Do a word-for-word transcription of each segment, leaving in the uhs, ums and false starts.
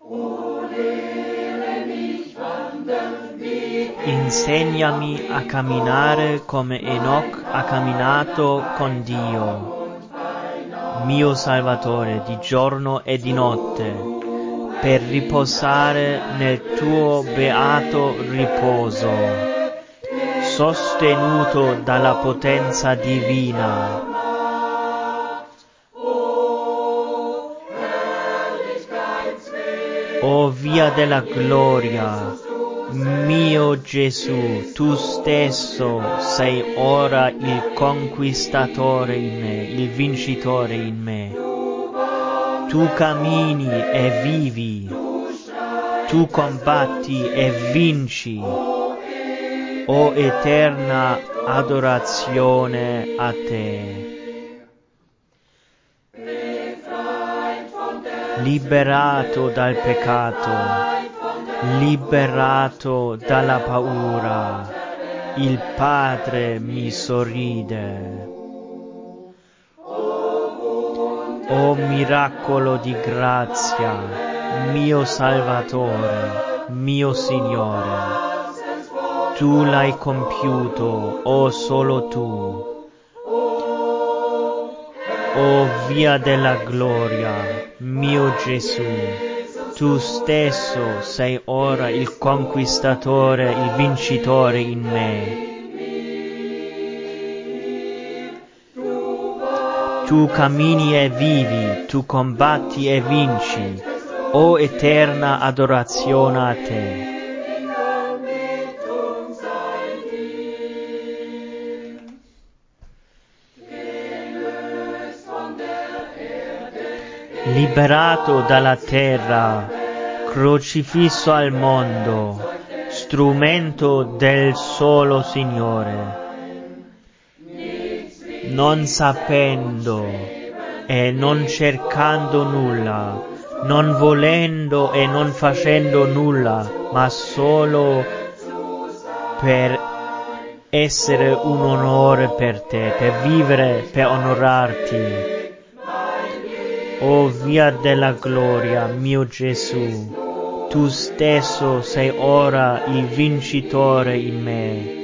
Insegnami a camminare come Enoch ha camminato con Dio, mio Salvatore, di giorno e di notte, per riposare nel tuo beato riposo, sostenuto dalla potenza divina. O via della gloria, mio Gesù, tu stesso sei ora il conquistatore in me, il vincitore in me. Tu cammini e vivi, tu combatti e vinci, o eterna adorazione a te. Liberato dal peccato, liberato dalla paura, il Padre mi sorride. O miracolo di grazia, mio Salvatore, mio Signore, tu l'hai compiuto, o solo tu. O via della gloria, mio Gesù, tu stesso sei ora il conquistatore, il vincitore in me. Tu cammini e vivi, tu combatti e vinci, o eterna adorazione a te. Liberato dalla terra, crocifisso al mondo, strumento del solo Signore, non sapendo e non cercando nulla, non volendo e non facendo nulla, ma solo per essere un onore per te, per vivere, per onorarti. O via della gloria, mio Gesù, tu stesso sei ora il vincitore in me.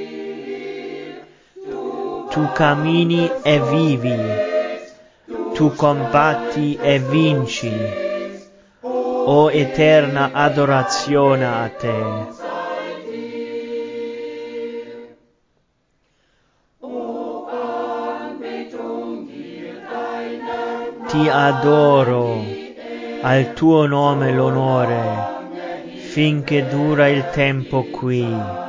Tu cammini e vivi, tu combatti e vinci, o eterna adorazione a te. Ti adoro, al tuo nome l'onore, finché dura il tempo qui.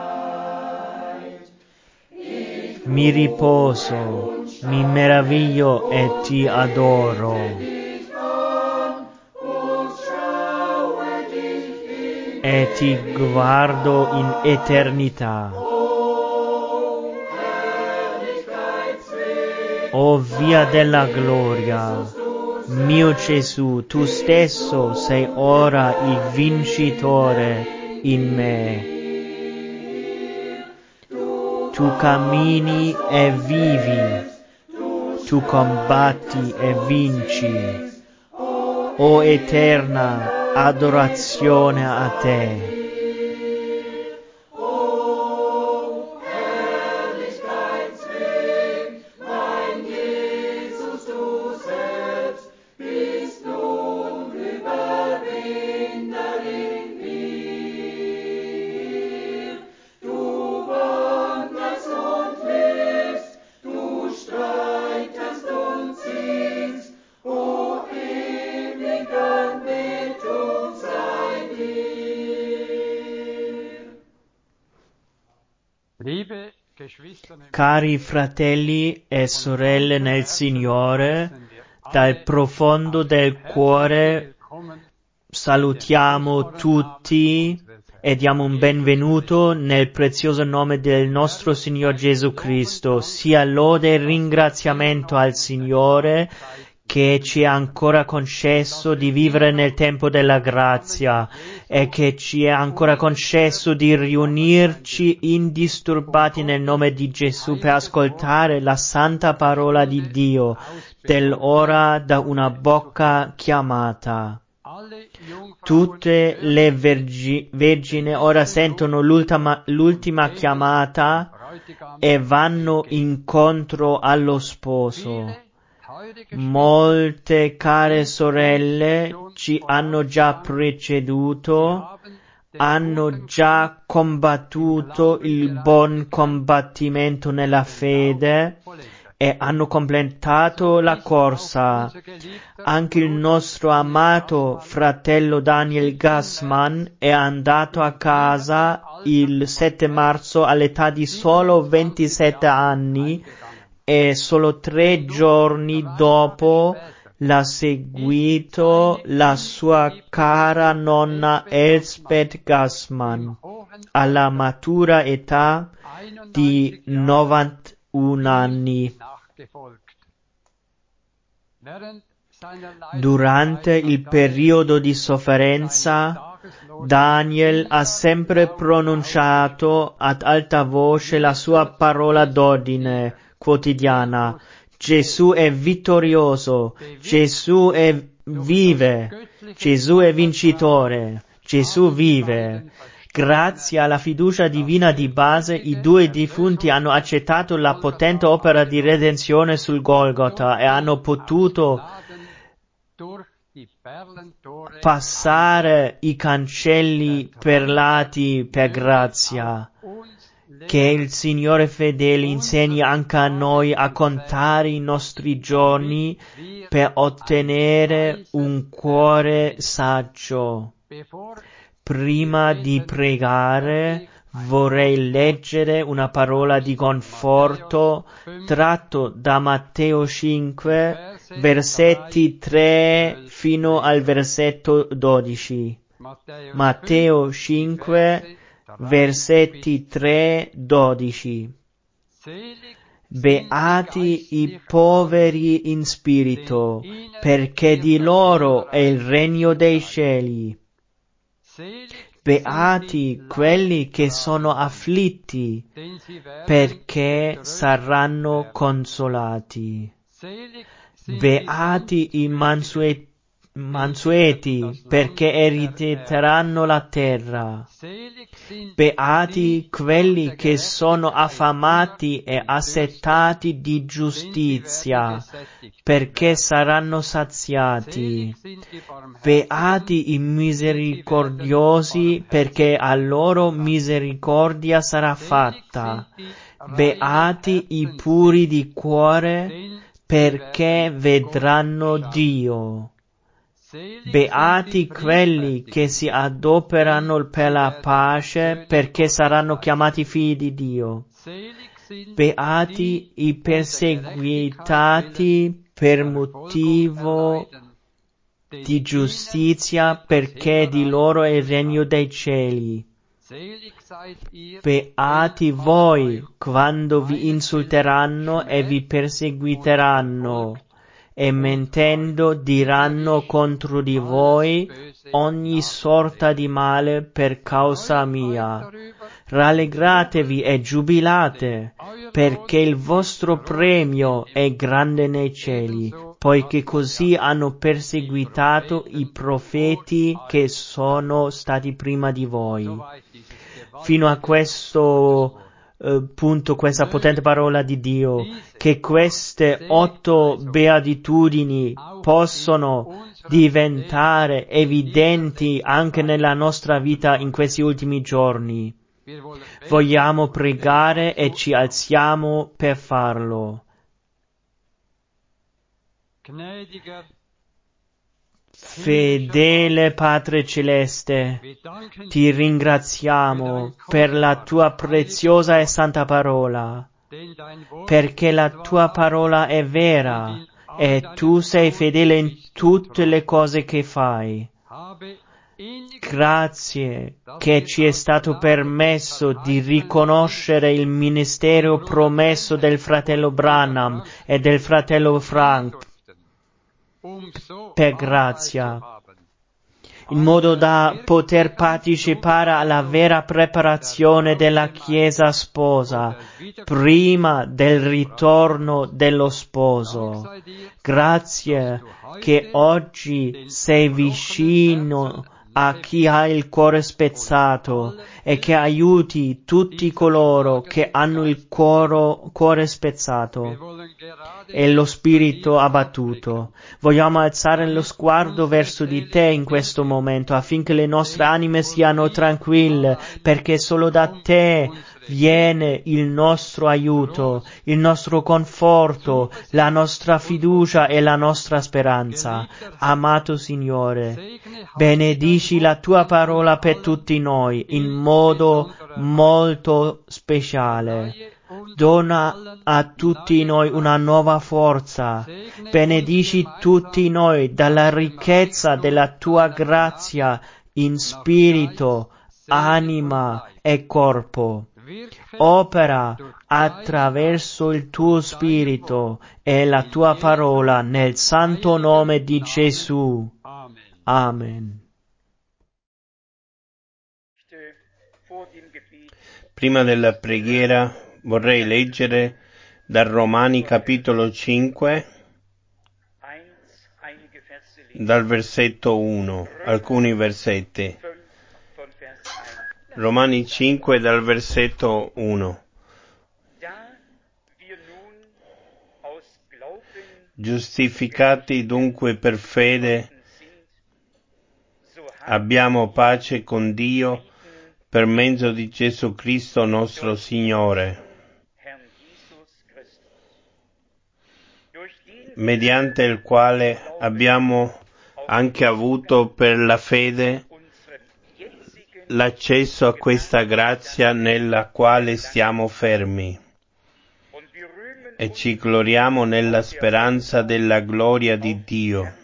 Mi riposo, mi meraviglio e ti adoro. E ti guardo in eternità. O via della gloria, mio Gesù, tu stesso sei ora il vincitore in me. Tu cammini e vivi, tu combatti e vinci, o eterna adorazione a te. Cari fratelli e sorelle nel Signore, dal profondo del cuore salutiamo tutti e diamo un benvenuto nel prezioso nome del nostro Signore Gesù Cristo. Sia lode e ringraziamento al Signore che ci ha ancora concesso di vivere nel tempo della grazia e che ci è ancora concesso di riunirci indisturbati nel nome di Gesù per ascoltare la santa parola di Dio dell'ora da una bocca chiamata. Tutte le vergi- vergini ora sentono l'ultima, l'ultima chiamata e vanno incontro allo sposo. Molte care sorelle ci hanno già preceduto, hanno già combattuto il buon combattimento nella fede e hanno completato la corsa. Anche il nostro amato fratello Daniel Gassman è andato a casa il sette marzo all'età di solo ventisette anni e solo tre giorni dopo l'ha seguito la sua cara nonna Elsbeth Gassman alla matura età di novantuno anni. Durante il periodo di sofferenza, Daniel ha sempre pronunciato ad alta voce la sua parola d'ordine quotidiana. Gesù è vittorioso, Gesù è vive, Gesù è vincitore, Gesù vive. Grazie alla fiducia divina di base, i due defunti hanno accettato la potente opera di redenzione sul Golgota e hanno potuto passare i cancelli perlati per grazia. Che il Signore fedele insegni anche a noi a contare i nostri giorni per ottenere un cuore saggio. Prima di pregare vorrei leggere una parola di conforto tratto da Matteo cinque, versetti tre fino al versetto dodici. Matteo cinque, versetti tre dodici. Beati i poveri in spirito, perché di loro è il regno dei cieli. Beati quelli che sono afflitti, perché saranno consolati. Beati i mansueti, mansueti, perché erediteranno la terra. Beati quelli che sono affamati e assetati di giustizia, perché saranno saziati. Beati i misericordiosi, perché a loro misericordia sarà fatta. Beati i puri di cuore, perché vedranno Dio. Beati quelli che si adoperano per la pace, perché saranno chiamati figli di Dio. Beati i perseguitati per motivo di giustizia, perché di loro è il regno dei cieli. Beati voi quando vi insulteranno e vi perseguiteranno, e mentendo diranno contro di voi ogni sorta di male per causa mia. Rallegratevi e giubilate, perché il vostro premio è grande nei cieli, poiché così hanno perseguitato i profeti che sono stati prima di voi. Fino a questo Uh, punto questa potente parola di Dio, che queste otto beatitudini possono diventare evidenti anche nella nostra vita in questi ultimi giorni. Vogliamo pregare e ci alziamo per farlo. Fedele Padre Celeste, ti ringraziamo per la tua preziosa e santa parola, perché la tua parola è vera e tu sei fedele in tutte le cose che fai. Grazie che ci è stato permesso di riconoscere il ministero promesso del fratello Branham e del fratello Frank. Per grazia. in modo da poter partecipare alla vera preparazione della Chiesa sposa, prima del ritorno dello sposo. Grazie che oggi sei vicino a chi ha il cuore spezzato e che aiuti tutti coloro che hanno il cuore, cuore spezzato e lo spirito abbattuto. Vogliamo alzare lo sguardo verso di te in questo momento affinché le nostre anime siano tranquille, perché solo da te viene il nostro aiuto, il nostro conforto, la nostra fiducia e la nostra speranza. Amato Signore, benedici la tua parola per tutti noi in modo molto speciale. Dona a tutti noi una nuova forza. Benedici tutti noi dalla ricchezza della tua grazia in spirito, anima e corpo. Opera attraverso il tuo spirito e la tua parola nel santo nome di Gesù. Amen. Prima della preghiera vorrei leggere da Romani capitolo cinque, dal versetto uno, alcuni versetti. Romani cinque dal versetto uno. Giustificati dunque per fede, abbiamo pace con Dio per mezzo di Gesù Cristo nostro Signore, mediante il quale abbiamo anche avuto per la fede l'accesso a questa grazia nella quale stiamo fermi e ci gloriamo nella speranza della gloria di Dio.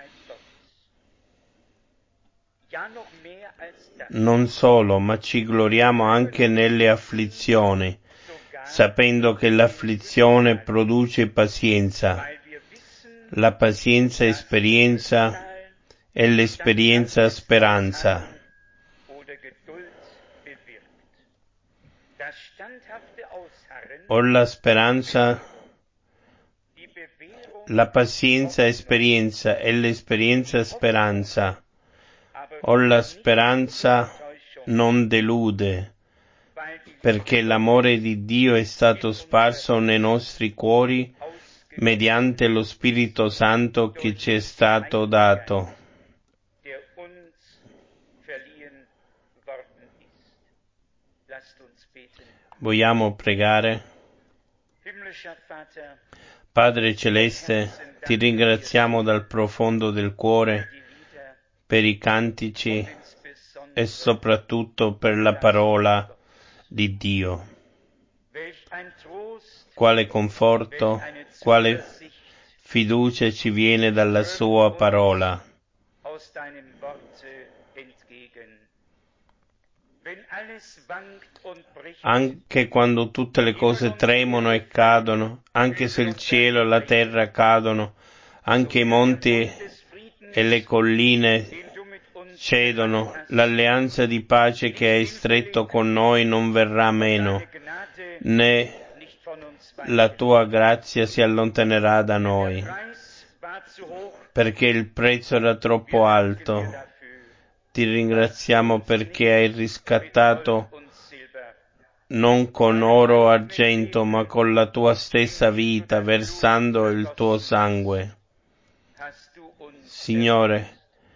Non solo, ma ci gloriamo anche nelle afflizioni, sapendo che l'afflizione produce pazienza, la pazienza esperienza e l'esperienza speranza. O la speranza, la pazienza esperienza e l'esperienza speranza. O la speranza non delude, perché l'amore di Dio è stato sparso nei nostri cuori mediante lo Spirito Santo che ci è stato dato. Vogliamo pregare? Padre Celeste, ti ringraziamo dal profondo del cuore per i cantici e soprattutto per la parola di Dio. Quale conforto, quale fiducia ci viene dalla sua parola. Anche quando tutte le cose tremono e cadono, anche se il cielo e la terra cadono, anche i monti e le colline cedono, l'alleanza di pace che hai stretto con noi non verrà meno, né la tua grazia si allontanerà da noi, perché il prezzo era troppo alto. Ti ringraziamo perché hai riscattato non con oro o argento, ma con la tua stessa vita, versando il tuo sangue. Signore,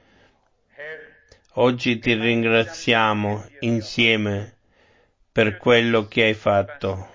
oggi ti ringraziamo insieme per quello che hai fatto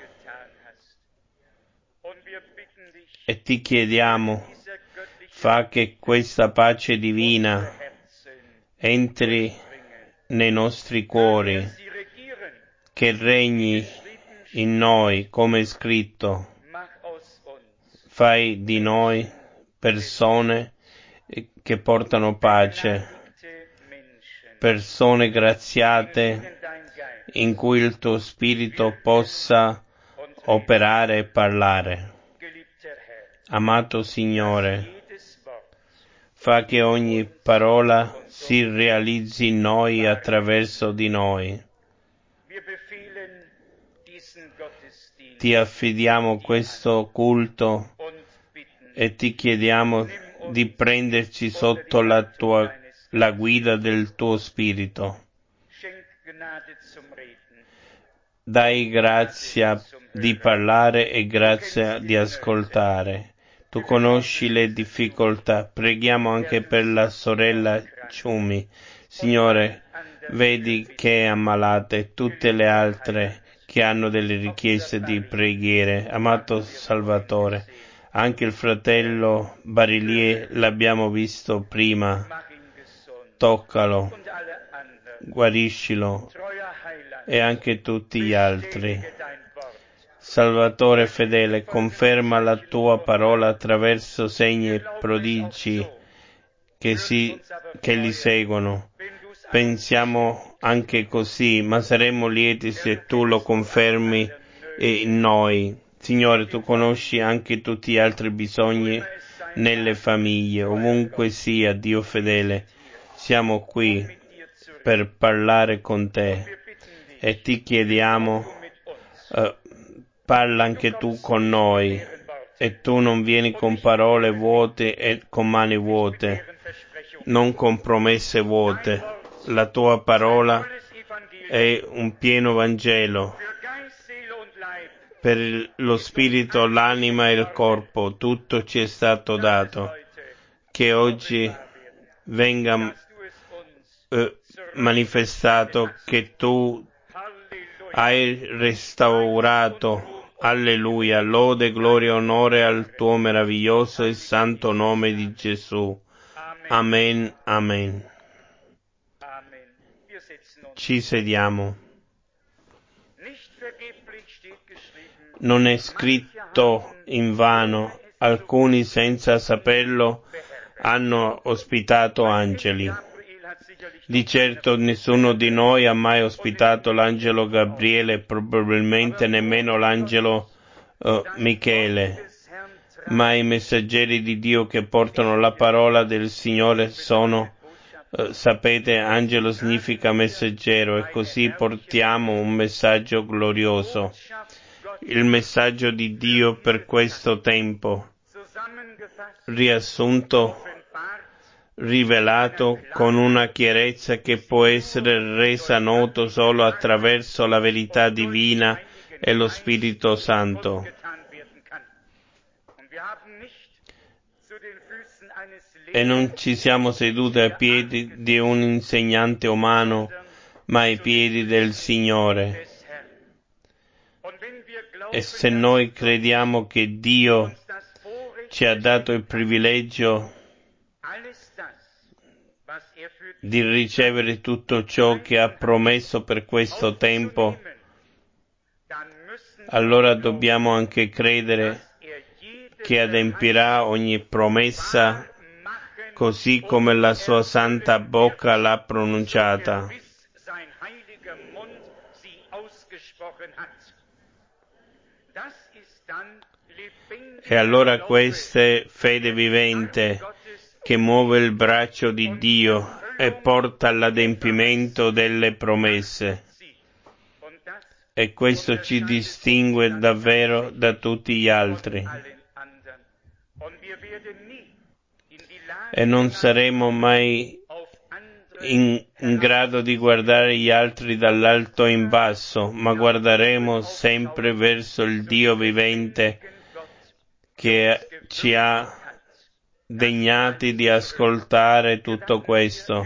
e ti chiediamo, fa che questa pace divina entri nei nostri cuori, che regni in noi come è scritto. Fai di noi persone che portano pace, persone graziate in cui il tuo spirito possa operare e parlare. Amato Signore, fa che ogni parola si realizzi in noi attraverso di noi. Ti affidiamo questo culto e ti chiediamo di prenderci sotto la tua la guida del tuo Spirito. Dai grazia di parlare e grazia di ascoltare. Tu conosci le difficoltà. Preghiamo anche per la sorella Ciumi. Signore, vedi che è ammalata e tutte le altre che hanno delle richieste di preghiere. Amato Salvatore, anche il fratello Barillier l'abbiamo visto prima. Toccalo, guariscilo e anche tutti gli altri. Salvatore fedele, conferma la tua parola attraverso segni e prodigi che, si, che li seguono. Pensiamo anche così, ma saremmo lieti se tu lo confermi in noi. Signore, tu conosci anche tutti gli altri bisogni nelle famiglie, ovunque sia, Dio fedele. Siamo qui per parlare con te e ti chiediamo, uh, parla anche tu con noi, e tu non vieni con parole vuote e con mani vuote, non con promesse vuote. La tua parola è un pieno Vangelo per lo spirito, l'anima e il corpo. Tutto ci è stato dato. Che oggi venga eh, manifestato che tu hai restaurato. Alleluia, lode, gloria e onore al tuo meraviglioso e santo nome di Gesù. Amen, amen. Ci sediamo. Non è scritto in vano, alcuni senza saperlo hanno ospitato angeli. Di certo nessuno di noi ha mai ospitato l'angelo Gabriele, probabilmente nemmeno l'angelo uh, Michele, ma i messaggeri di Dio che portano la parola del Signore sono, uh, sapete, angelo significa messaggero, e così portiamo un messaggio glorioso, il messaggio di Dio per questo tempo, riassunto, rivelato con una chiarezza che può essere resa noto solo attraverso la verità divina e lo Spirito Santo. E non ci siamo seduti ai piedi di un insegnante umano, ma ai piedi del Signore. E se noi crediamo che Dio ci ha dato il privilegio di ricevere tutto ciò che ha promesso per questo tempo, allora dobbiamo anche credere che adempirà ogni promessa così come la sua santa bocca l'ha pronunciata. E allora questa è fede vivente che muove il braccio di Dio e porta all'adempimento delle promesse. E questo ci distingue davvero da tutti gli altri. E non saremo mai in, in grado di guardare gli altri dall'alto in basso, ma guarderemo sempre verso il Dio vivente che ci ha degnati di ascoltare tutto questo.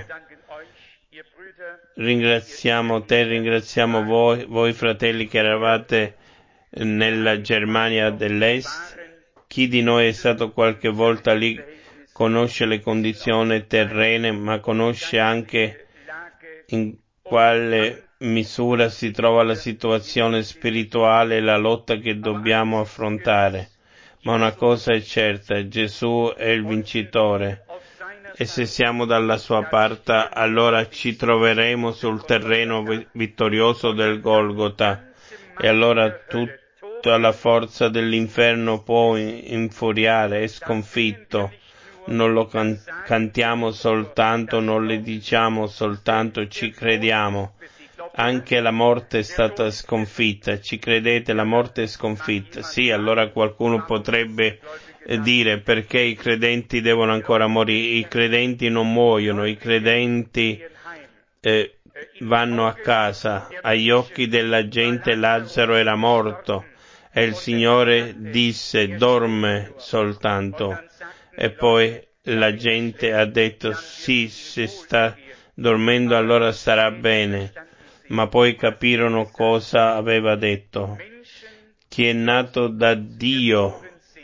Ringraziamo te, ringraziamo voi, voi fratelli che eravate nella Germania dell'Est. Chi di noi è stato qualche volta lì conosce le condizioni terrene, ma conosce anche in quale misura si trova la situazione spirituale e la lotta che dobbiamo affrontare. Ma una cosa è certa, Gesù è il vincitore, e se siamo dalla sua parte, allora ci troveremo sul terreno vittorioso del Golgota, e allora tutta la forza dell'inferno può infuriare, è sconfitto. non lo can- cantiamo soltanto, non le diciamo soltanto, ci crediamo. Anche la morte è stata sconfitta. Ci credete, la morte è sconfitta? Sì, allora qualcuno potrebbe dire perché i credenti devono ancora morire. I credenti non muoiono, i credenti eh, vanno a casa. Agli occhi della gente Lazzaro era morto e il Signore disse dorme soltanto. E poi la gente ha detto sì, se sta dormendo allora starà bene. Ma poi capirono cosa aveva detto. Chi è nato da Dio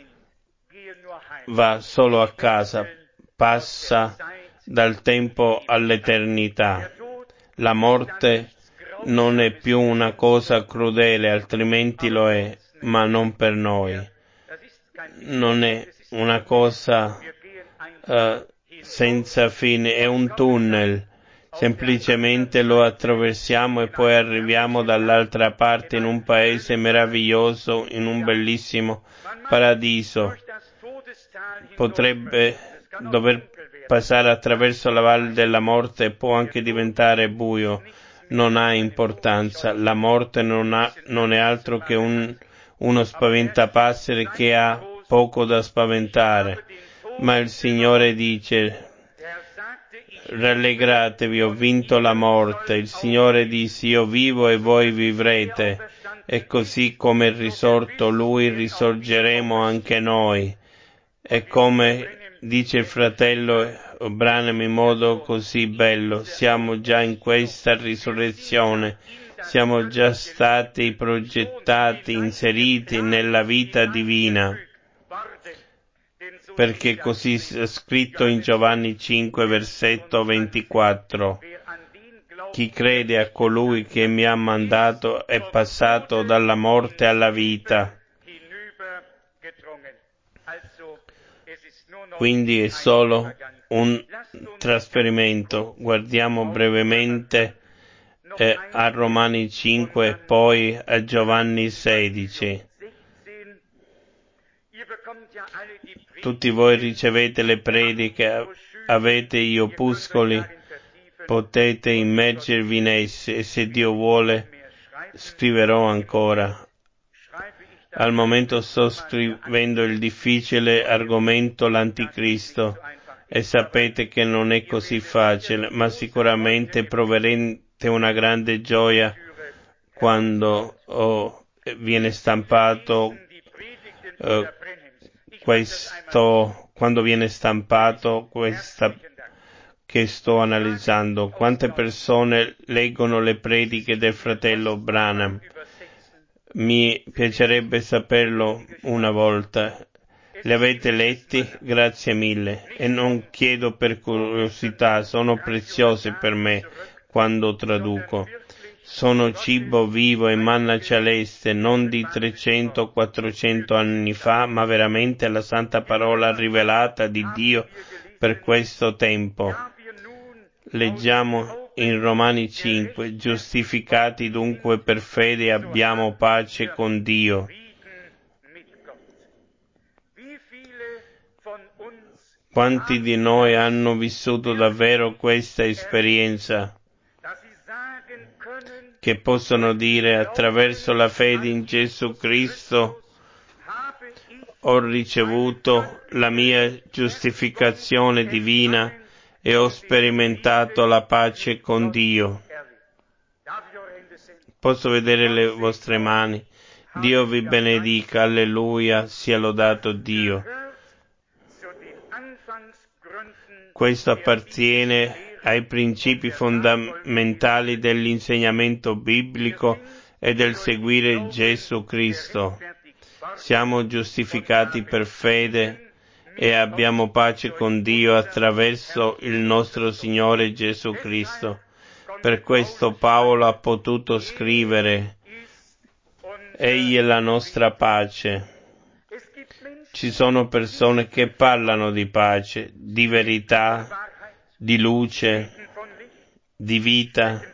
va solo a casa, passa dal tempo all'eternità. La morte non è più una cosa crudele, altrimenti lo è, ma non per noi. Non è una cosa uh, senza fine, è un tunnel. Semplicemente lo attraversiamo e poi arriviamo dall'altra parte in un paese meraviglioso, in un bellissimo paradiso. Potrebbe dover passare attraverso la valle della morte e può anche diventare buio. Non ha importanza. La morte non, ha, non è altro che un, uno spaventapasseri che ha poco da spaventare. Ma il Signore dice: rallegratevi, ho vinto la morte. Il Signore disse: io vivo e voi vivrete. E così come è risorto Lui, risorgeremo anche noi. E come dice il fratello Branham in modo così bello, siamo già in questa risurrezione, siamo già stati progettati, inseriti nella vita divina, perché così è scritto in Giovanni cinque, versetto ventiquattro. Chi crede a colui che mi ha mandato è passato dalla morte alla vita. Quindi è solo un trasferimento. Guardiamo brevemente eh, a Romani cinque e poi a Giovanni sedici. Tutti voi ricevete le prediche, avete gli opuscoli, potete immergervi in essi e se Dio vuole scriverò ancora. Al momento sto scrivendo il difficile argomento l'anticristo e sapete che non è così facile, ma sicuramente proverete una grande gioia quando oh, viene stampato uh, questo, quando viene stampato questa che sto analizzando. Quante persone leggono le prediche del fratello Branham? Mi piacerebbe saperlo una volta. Le avete letti? Grazie mille. E non chiedo per curiosità, sono preziose per me quando traduco. Sono cibo vivo e manna celeste, non di trecento quattrocento anni fa, ma veramente la santa parola rivelata di Dio per questo tempo. Leggiamo in Romani cinque, giustificati dunque per fede abbiamo pace con Dio. Quanti di noi hanno vissuto davvero questa esperienza? Che possono dire attraverso la fede in Gesù Cristo ho ricevuto la mia giustificazione divina e ho sperimentato la pace con Dio. Posso vedere le vostre mani? Dio vi benedica, alleluia, sia lodato Dio. Questo appartiene ai principi fondamentali dell'insegnamento biblico e del seguire Gesù Cristo. Siamo giustificati per fede e abbiamo pace con Dio attraverso il nostro Signore Gesù Cristo. Per questo Paolo ha potuto scrivere: Egli è la nostra pace. Ci sono persone che parlano di pace, di verità, di luce, di vita.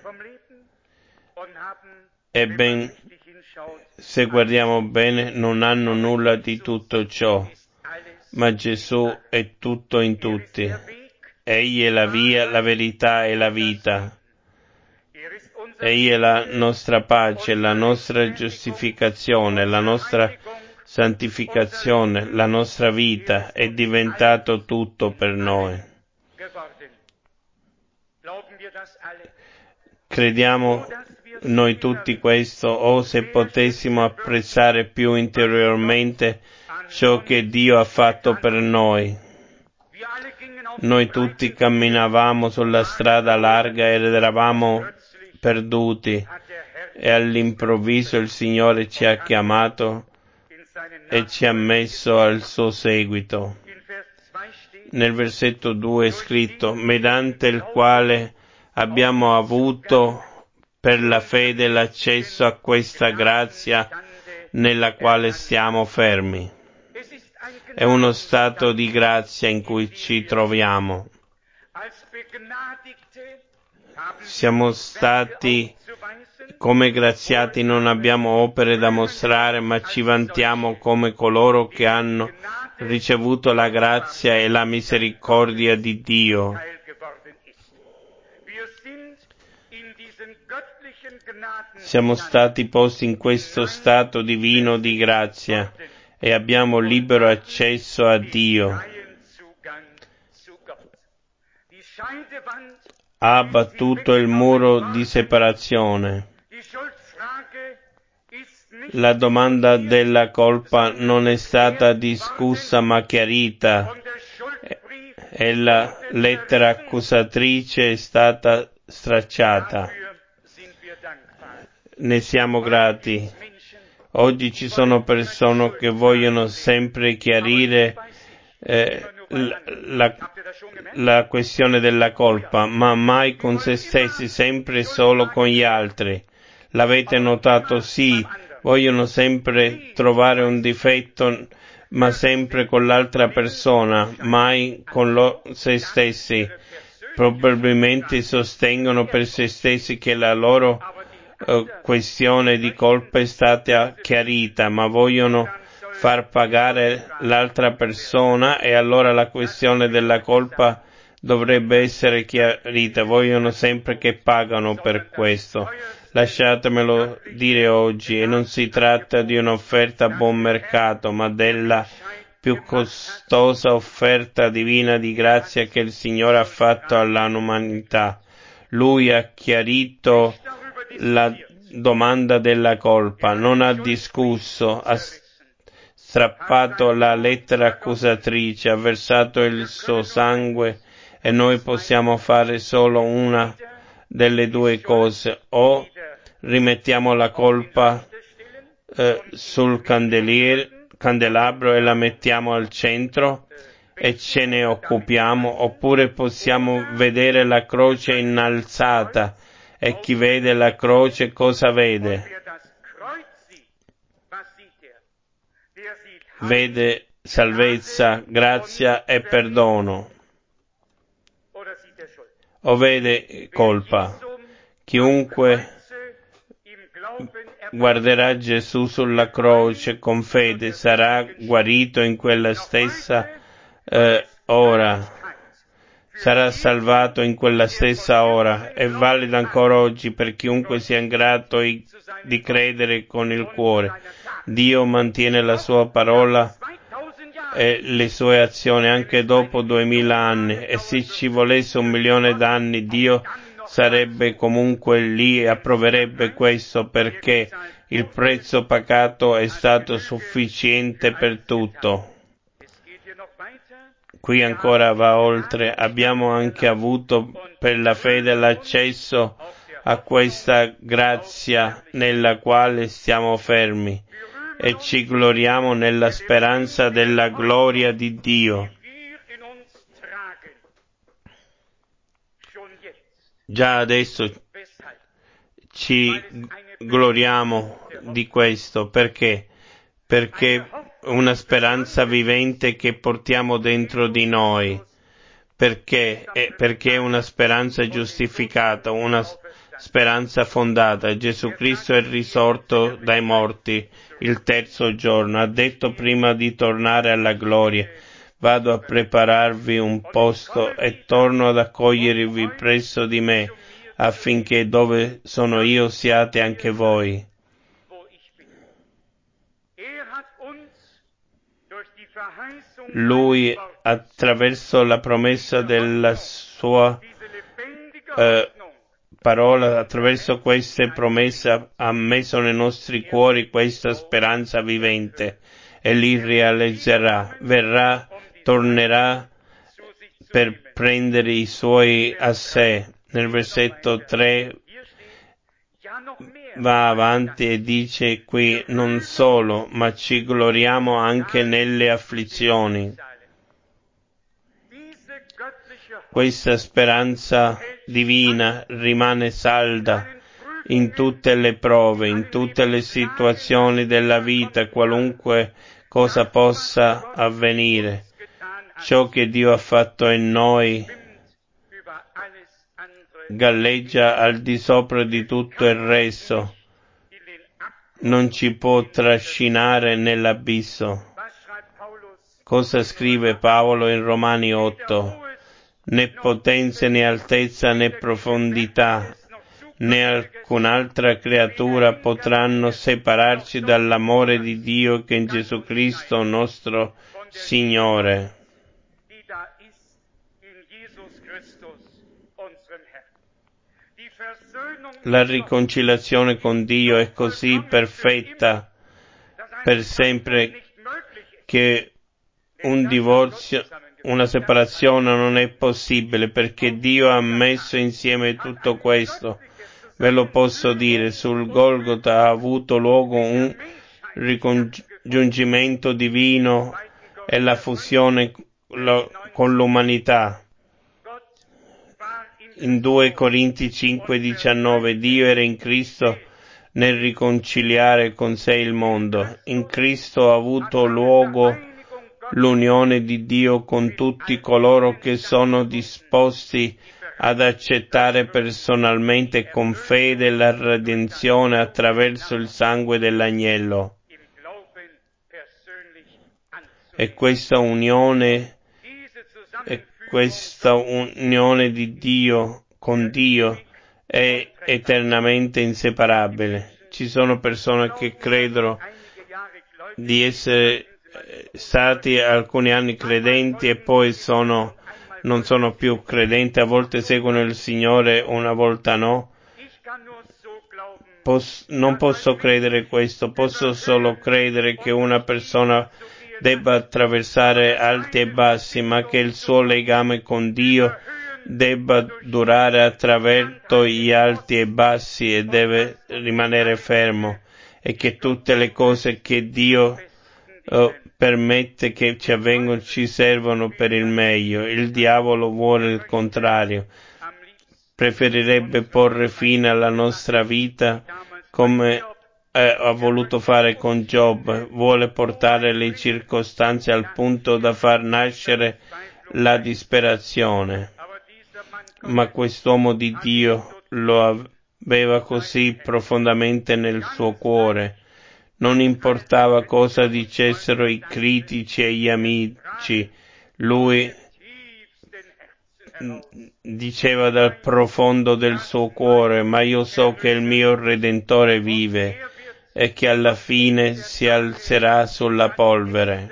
E ben, se guardiamo bene, non hanno nulla di tutto ciò. ma Gesù è tutto in tutti. Egli è la via, la verità e la vita. Egli è la nostra pace, la nostra giustificazione, la nostra santificazione, la nostra vita. È diventato tutto per noi. Crediamo noi tutti questo, o se potessimo apprezzare più interiormente ciò che Dio ha fatto per noi. Noi tutti camminavamo sulla strada larga ed eravamo perduti, e all'improvviso il Signore ci ha chiamato e ci ha messo al suo seguito. Nel versetto due è scritto: mediante il quale abbiamo avuto per la fede l'accesso a questa grazia nella quale siamo fermi. È uno stato di grazia in cui ci troviamo. Siamo stati come graziati, non abbiamo opere da mostrare, ma ci vantiamo come coloro che hanno ricevuto la grazia e la misericordia di Dio. Siamo stati posti in questo stato divino di grazia e abbiamo libero accesso a Dio. Ha abbattuto il muro di separazione. La domanda della colpa non è stata discussa ma chiarita, e la lettera accusatrice è stata stracciata. Ne siamo grati. Oggi ci sono persone che vogliono sempre chiarire eh, la, la, la questione della colpa, ma mai con se stessi, sempre solo con gli altri. L'avete notato? Sì, vogliono sempre trovare un difetto, ma sempre con l'altra persona, mai con lo, se stessi. Probabilmente sostengono per se stessi che la loro uh, questione di colpa è stata chiarita, ma vogliono far pagare l'altra persona, e allora la questione della colpa dovrebbe essere chiarita. Vogliono sempre che pagano per questo. Lasciatemelo dire oggi, e non si tratta di un'offerta a buon mercato, ma della più costosa offerta divina di grazia che il Signore ha fatto all'umanità. Lui ha chiarito la domanda della colpa, non ha discusso, ha strappato la lettera accusatrice, ha versato il suo sangue, e noi possiamo fare solo una delle due cose: o rimettiamo la colpa eh, sul candeliere, candelabro e la mettiamo al centro e ce ne occupiamo, oppure possiamo vedere la croce innalzata, e chi vede la croce cosa vede? Vede salvezza, grazia e perdono, o vede colpa. Chiunque guarderà Gesù sulla croce con fede sarà guarito in quella stessa eh, ora, sarà salvato in quella stessa ora. È valido ancora oggi per chiunque sia in grado di credere con il cuore. Dio mantiene la sua parola e le sue azioni anche dopo duemila anni, e se ci volesse un milione d'anni Dio sarebbe comunque lì e approverebbe questo, perché il prezzo pagato è stato sufficiente per tutto. Qui ancora va oltre. Abbiamo anche avuto per la fede l'accesso a questa grazia nella quale stiamo fermi, e ci gloriamo nella speranza della gloria di Dio. Già adesso ci gloriamo di questo. Perché? Perché una speranza vivente che portiamo dentro di noi. Perché? È perché è una speranza giustificata, una speranza fondata. Gesù Cristo è risorto dai morti il terzo giorno. Ha detto prima di tornare alla gloria. vado a prepararvi un posto e torno ad accogliervi presso di me, affinché dove sono io siate anche voi. Lui, attraverso la promessa della sua eh, parola, attraverso queste promesse, ha messo nei nostri cuori questa speranza vivente e li realizzerà. Verrà, tornerà per prendere i suoi a sé. Nel versetto tre va avanti e dice qui: non solo, ma ci gloriamo anche nelle afflizioni. Questa speranza divina rimane salda in tutte le prove, in tutte le situazioni della vita, qualunque cosa possa avvenire. Ciò che Dio ha fatto in noi galleggia al di sopra di tutto il resto, non ci può trascinare nell'abisso. Cosa scrive Paolo in Romani otto? Né potenza né altezza né profondità né alcun'altra creatura potranno separarci dall'amore di Dio che è in Gesù Cristo nostro Signore. La riconciliazione con Dio è così perfetta per sempre che un divorzio, una separazione non è possibile, perché Dio ha messo insieme tutto questo. Ve lo posso dire, sul Golgota ha avuto luogo un ricongiungimento divino e la fusione con l'umanità. In due Corinzi cinque diciannove, Dio era in Cristo nel riconciliare con sé il mondo. In Cristo ha avuto luogo l'unione di Dio con tutti coloro che sono disposti ad accettare personalmente e con fede la redenzione attraverso il sangue dell'agnello. E questa unione, e questa unione di Dio con Dio è eternamente inseparabile. Ci sono persone che credono di essere stati alcuni anni credenti e poi sono, non sono più credenti, a volte seguono il Signore, una volta no. Posso, non posso credere questo, posso solo credere che una persona debba attraversare alti e bassi, ma che il suo legame con Dio debba durare attraverso gli alti e bassi e deve rimanere fermo, e che tutte le cose che Dio uh, permette che ci avvengono ci servono per il meglio. Il diavolo vuole il contrario, preferirebbe porre fine alla nostra vita come eh, ha voluto fare con Giobbe, vuole portare le circostanze al punto da far nascere la disperazione. Ma quest'uomo di Dio lo aveva così profondamente nel suo cuore. Non importava cosa dicessero i critici e gli amici, lui diceva dal profondo del suo cuore: ma io so che il mio Redentore vive e che alla fine si alzerà sulla polvere.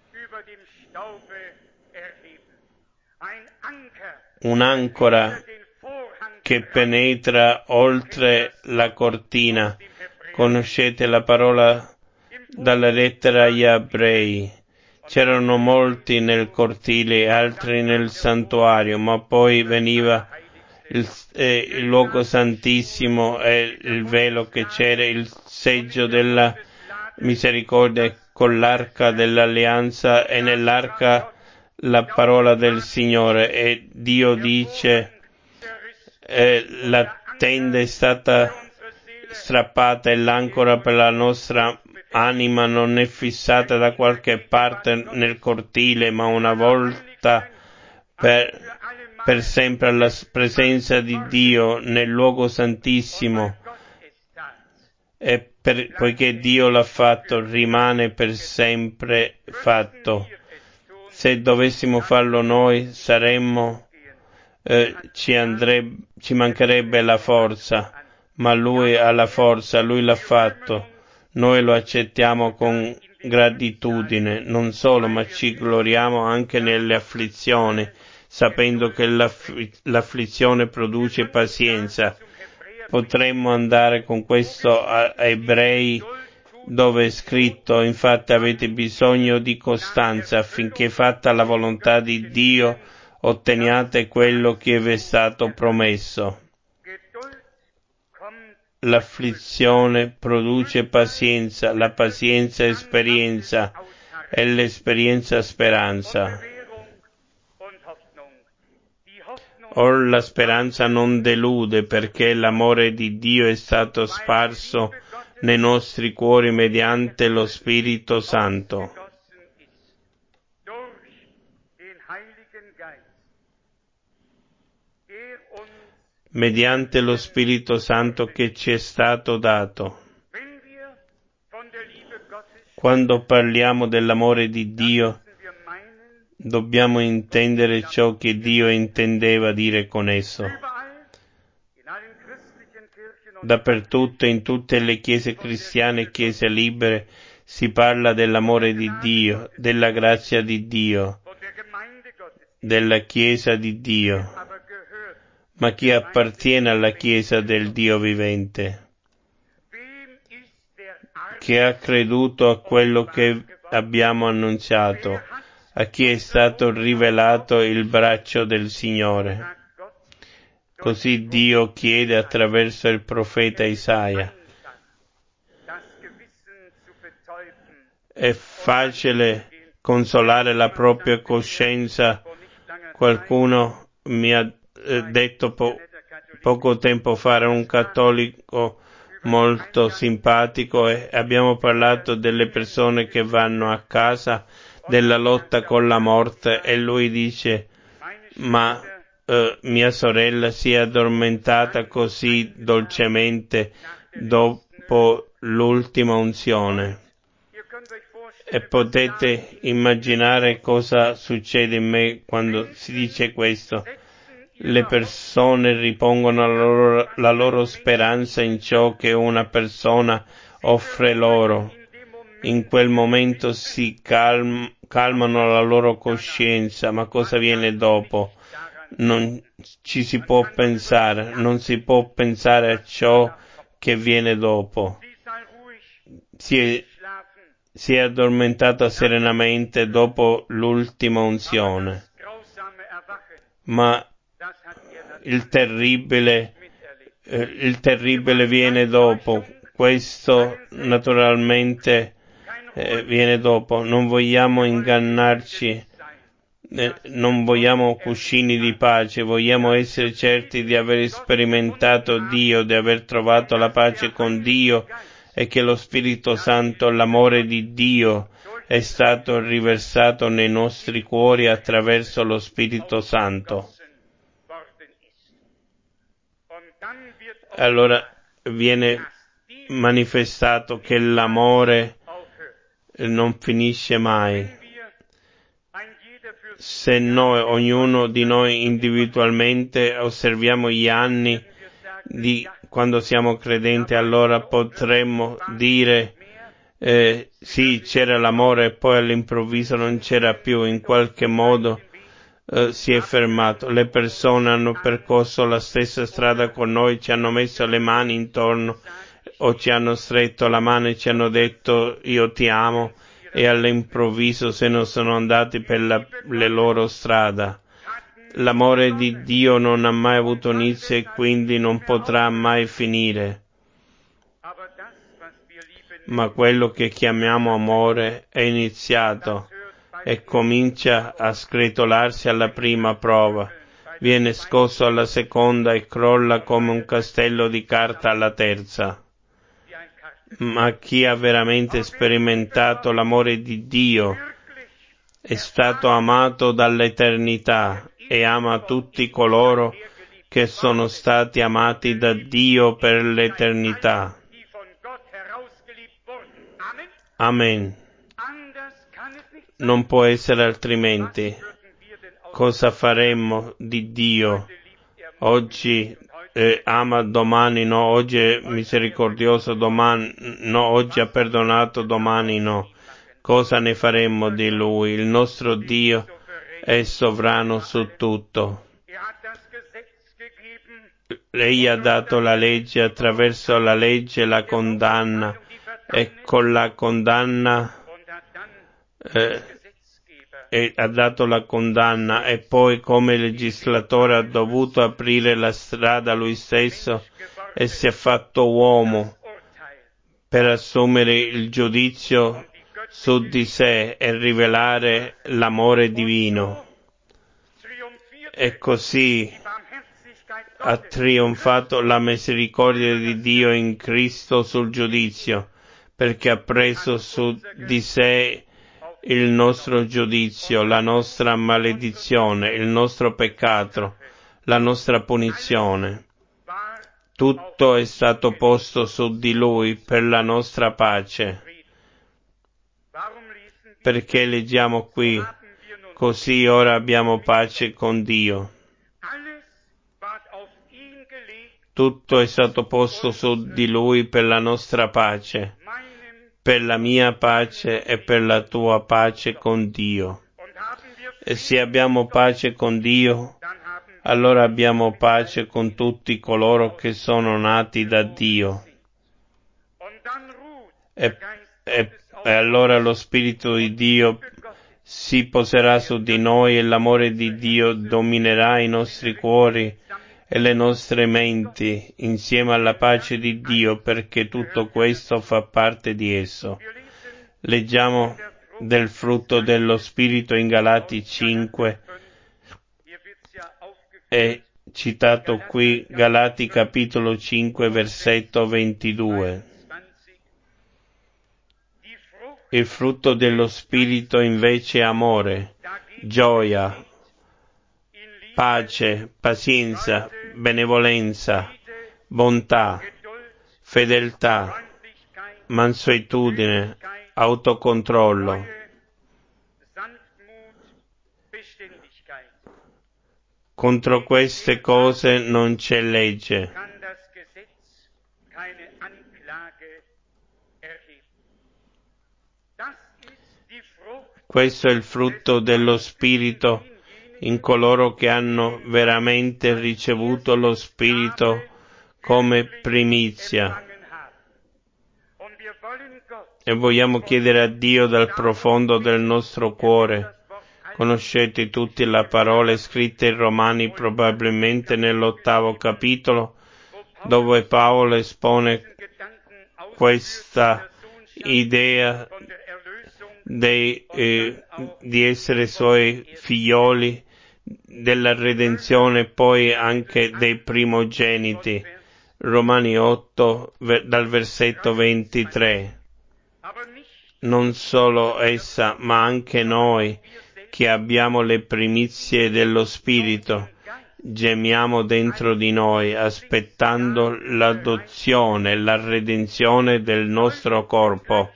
Un'ancora che penetra oltre la cortina. Conoscete la parola dalla lettera agli Ebrei. C'erano molti nel cortile e altri nel santuario, ma poi veniva il, eh, il luogo santissimo e il velo che c'era, il seggio della misericordia con l'arca dell'alleanza, e nell'arca la parola del Signore. E Dio dice: eh, la tenda è stata strappata e l'ancora per la nostra anima non è fissata da qualche parte nel cortile, ma una volta per, per sempre alla presenza di Dio nel luogo santissimo. E per, poiché Dio l'ha fatto, rimane per sempre fatto. Se dovessimo farlo noi, saremmo, eh, ci, andrebbe, ci mancherebbe la forza, ma Lui ha la forza, Lui l'ha fatto. Noi lo accettiamo con gratitudine, non solo, ma ci gloriamo anche nelle afflizioni, sapendo che l'aff- l'afflizione produce pazienza. Potremmo andare con questo a Ebrei, dove è scritto: infatti avete bisogno di costanza affinché, fatta la volontà di Dio, otteniate quello che vi è stato promesso. L'afflizione produce pazienza, la pazienza esperienza e l'esperienza speranza. Or la speranza non delude, perché l'amore di Dio è stato sparso nei nostri cuori mediante lo Spirito Santo. Mediante lo Spirito Santo che ci è stato dato. Quando parliamo dell'amore di Dio, dobbiamo intendere ciò che Dio intendeva dire con esso. Dappertutto, in tutte le chiese cristiane e chiese libere, si parla dell'amore di Dio, della grazia di Dio, della Chiesa di Dio. Ma chi appartiene alla Chiesa del Dio vivente? Chi ha creduto a quello che abbiamo annunziato, a chi è stato rivelato il braccio del Signore. Così Dio chiede attraverso il profeta Isaia. È facile consolare la propria coscienza. Qualcuno mi ha eh, detto po- poco tempo fa, era un cattolico molto simpatico, e abbiamo parlato delle persone che vanno a casa, della lotta con la morte, e lui dice: ma eh, mia sorella si è addormentata così dolcemente dopo l'ultima unzione. E potete immaginare cosa succede in me quando si dice questo. Le persone ripongono la loro, la loro speranza in ciò che una persona offre loro. In quel momento si calm, calmano la loro coscienza, ma cosa viene dopo? Non ci si può pensare, non si può pensare a ciò che viene dopo. Si è, si è addormentata serenamente dopo l'ultima unzione, ma il terribile, eh, il terribile viene dopo. Questo naturalmente eh, viene dopo. Non vogliamo ingannarci, eh, non vogliamo cuscini di pace, vogliamo essere certi di aver sperimentato Dio, di aver trovato la pace con Dio, e che lo Spirito Santo, l'amore di Dio, è stato riversato nei nostri cuori attraverso lo Spirito Santo. Allora viene manifestato che l'amore non finisce mai. Se noi, ognuno di noi individualmente, osserviamo gli anni di quando siamo credenti, allora potremmo dire eh, sì, c'era l'amore, e poi all'improvviso non c'era più, in qualche modo eh, si è fermato. Le persone hanno percorso la stessa strada con noi, ci hanno messo le mani intorno o ci hanno stretto la mano e ci hanno detto io ti amo, e all'improvviso se ne sono andati per la, le loro strade. L'amore di Dio non ha mai avuto inizio e quindi non potrà mai finire. Ma quello che chiamiamo amore è iniziato e comincia a scretolarsi alla prima prova, viene scosso alla seconda e crolla come un castello di carta alla terza. Ma chi ha veramente sperimentato l'amore di Dio è stato amato dall'eternità e ama tutti coloro che sono stati amati da Dio per l'eternità. Amen. non può essere altrimenti. Cosa faremmo di Dio? Oggi eh, ama, domani no, oggi è misericordioso, domani no, oggi ha perdonato, domani no. Cosa ne faremmo di Lui? Il nostro Dio è sovrano su tutto. Lei ha dato la legge, attraverso la legge la condanna, e con la condanna eh, e ha dato la condanna, e poi come legislatore ha dovuto aprire la strada lui stesso e si è fatto uomo per assumere il giudizio su di sé e rivelare l'amore divino. E così ha trionfato la misericordia di Dio in Cristo sul giudizio, perché ha preso su di sé il nostro giudizio, la nostra maledizione, il nostro peccato, la nostra punizione. Tutto è stato posto su di Lui per la nostra pace. Perché leggiamo qui, così ora abbiamo pace con Dio. Tutto è stato posto su di Lui per la nostra pace, per la mia pace e per la tua pace con Dio. E se abbiamo pace con Dio, allora abbiamo pace con tutti coloro che sono nati da Dio. E, e, e allora lo Spirito di Dio si poserà su di noi e l'amore di Dio dominerà i nostri cuori e le nostre menti insieme alla pace di Dio, perché tutto questo fa parte di esso. Leggiamo del frutto dello Spirito in Galati cinque, è citato qui Galati capitolo cinque versetto ventidue. Il frutto dello Spirito invece è amore, gioia, pace, pazienza, benevolenza, bontà, fedeltà, mansuetudine, autocontrollo. Contro queste cose non c'è legge. Questo è il frutto dello Spirito in coloro che hanno veramente ricevuto lo Spirito come primizia. E vogliamo chiedere a Dio dal profondo del nostro cuore. Conoscete tutti la parola scritta in Romani, probabilmente nell'ottavo capitolo, dove Paolo espone questa idea dei, eh, di essere suoi figlioli, della redenzione, poi anche dei primogeniti. Romani otto, dal versetto ventitré. Non solo essa, ma anche noi, che abbiamo le primizie dello Spirito, gemiamo dentro di noi, aspettando l'adozione, la redenzione del nostro corpo.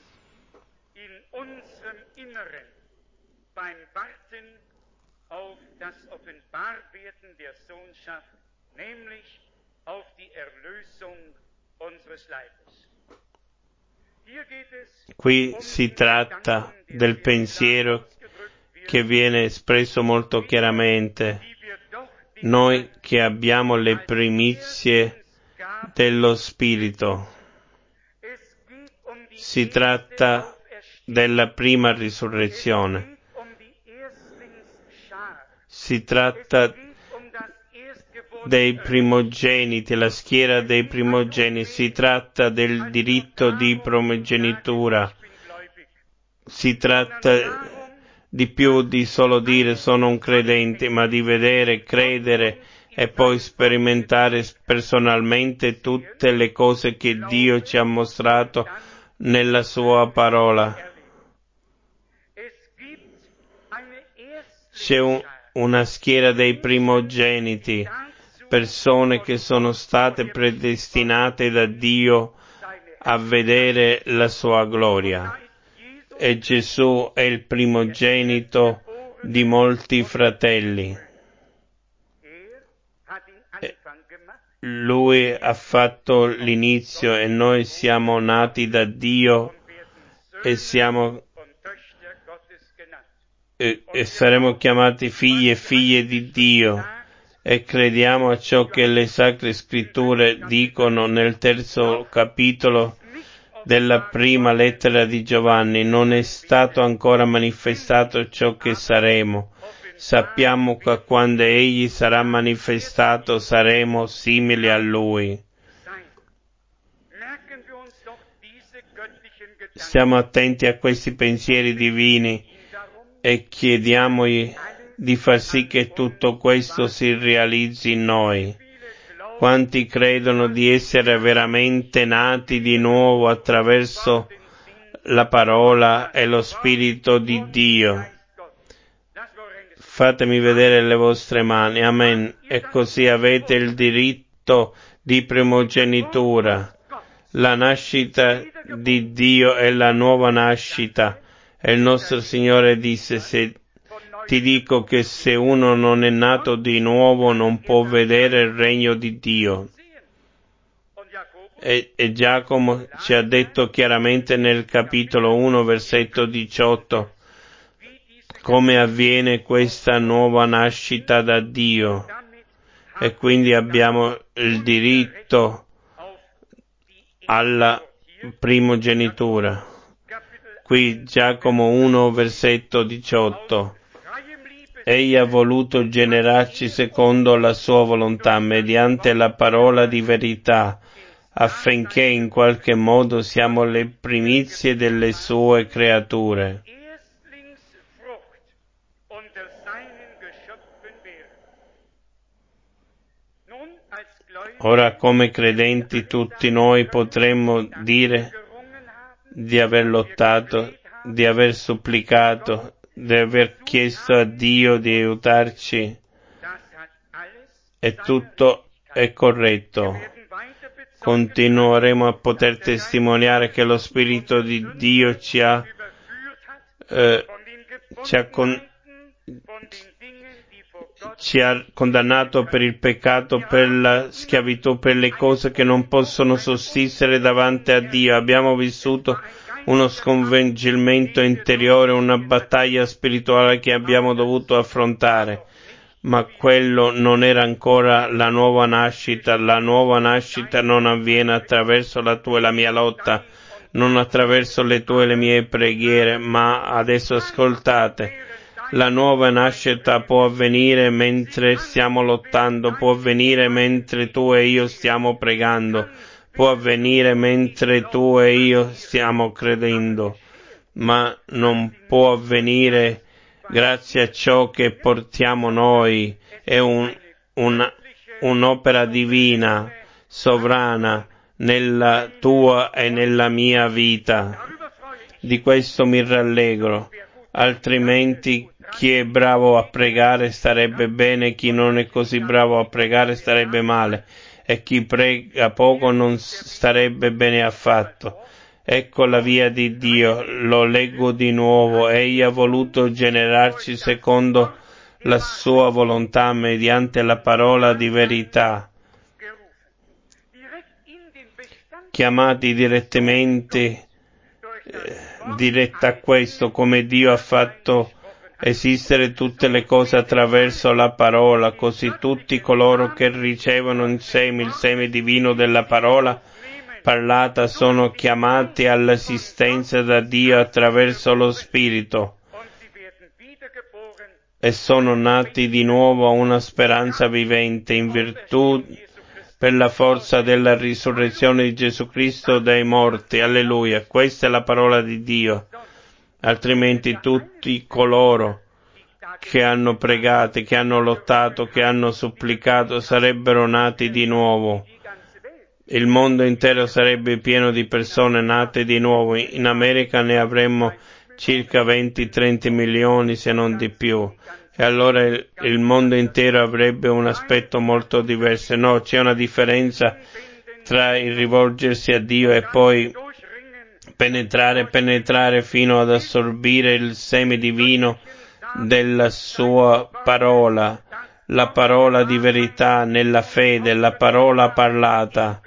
Qui si tratta del pensiero che viene espresso molto chiaramente. Noi che abbiamo le primizie dello Spirito. Si tratta della prima risurrezione. Si tratta dei primogeniti, la schiera dei primogeniti, si tratta del diritto di primogenitura, si tratta di più di solo dire sono un credente, ma di vedere, credere e poi sperimentare personalmente tutte le cose che Dio ci ha mostrato nella sua parola. C'è un, una schiera dei primogeniti, persone che sono state predestinate da Dio a vedere la sua gloria. e Gesù è il primogenito di molti fratelli. Lui ha fatto l'inizio e noi siamo nati da Dio e siamo e, e saremo chiamati figli e figlie di Dio, e crediamo a ciò che le Sacre Scritture dicono nel terzo capitolo della prima lettera di Giovanni: non è stato ancora manifestato ciò che saremo. Sappiamo che quando Egli sarà manifestato saremo simili a Lui. Stiamo attenti a questi pensieri divini e chiediamogli di far sì che tutto questo si realizzi in noi. Quanti credono di essere veramente nati di nuovo attraverso la parola e lo Spirito di Dio? Fatemi vedere le vostre mani. Amen. E così avete il diritto di primogenitura. La nascita di Dio è la nuova nascita. E il nostro Signore disse: se ti dico che se uno non è nato di nuovo non può vedere il regno di Dio. E, e Giacomo ci ha detto chiaramente nel capitolo uno, versetto diciotto, come avviene questa nuova nascita da Dio. E quindi abbiamo il diritto alla primogenitura. Qui Giacomo uno, versetto diciotto. Egli ha voluto generarci secondo la sua volontà, mediante la parola di verità, affinché in qualche modo siamo le primizie delle sue creature. Ora, come credenti, tutti noi potremmo dire di aver lottato, di aver supplicato, di aver chiesto a Dio di aiutarci, e tutto è corretto. Continueremo a poter testimoniare che lo Spirito di Dio ci ha, eh, ci ha, con, ci ha condannato per il peccato, per la schiavitù, per le cose che non possono sussistere davanti a Dio. Abbiamo vissuto uno sconvolgimento interiore, una battaglia spirituale che abbiamo dovuto affrontare, ma quello non era ancora la nuova nascita. La nuova nascita non avviene attraverso la tua e la mia lotta, non attraverso le tue e le mie preghiere, ma adesso ascoltate. La nuova nascita può avvenire mentre stiamo lottando, può avvenire mentre tu e io stiamo pregando, può avvenire mentre tu e io stiamo credendo, ma non può avvenire grazie a ciò che portiamo noi. È un, un, un'opera divina, sovrana, nella tua e nella mia vita. Di questo mi rallegro, altrimenti chi è bravo a pregare starebbe bene, chi non è così bravo a pregare starebbe male, e chi prega poco non starebbe bene affatto. Ecco la via di Dio, lo leggo di nuovo: Egli ha voluto generarci secondo la sua volontà mediante la parola di verità. Chiamati direttamente, eh, diretta a questo, come Dio ha fatto esistere tutte le cose attraverso la parola, così tutti coloro che ricevono in seme il seme divino della parola parlata sono chiamati all'esistenza da Dio attraverso lo Spirito e sono nati di nuovo a una speranza vivente in virtù per la forza della risurrezione di Gesù Cristo dai morti. Alleluia. Questa è la parola di Dio. Altrimenti tutti coloro che hanno pregato, che hanno lottato, che hanno supplicato sarebbero nati di nuovo. Il mondo intero sarebbe pieno di persone nate di nuovo. In America ne avremmo circa venti trenta milioni, se non di più. E allora il, il mondo intero avrebbe un aspetto molto diverso. No, c'è una differenza tra il rivolgersi a Dio e poi penetrare, penetrare fino ad assorbire il seme divino della sua parola, la parola di verità nella fede, la parola parlata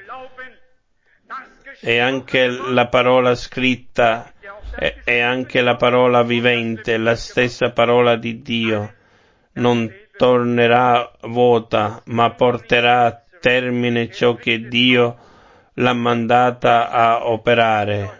e anche la parola scritta e, e anche la parola vivente, la stessa parola di Dio. Non tornerà vuota, ma porterà a termine ciò che Dio l'ha mandata a operare.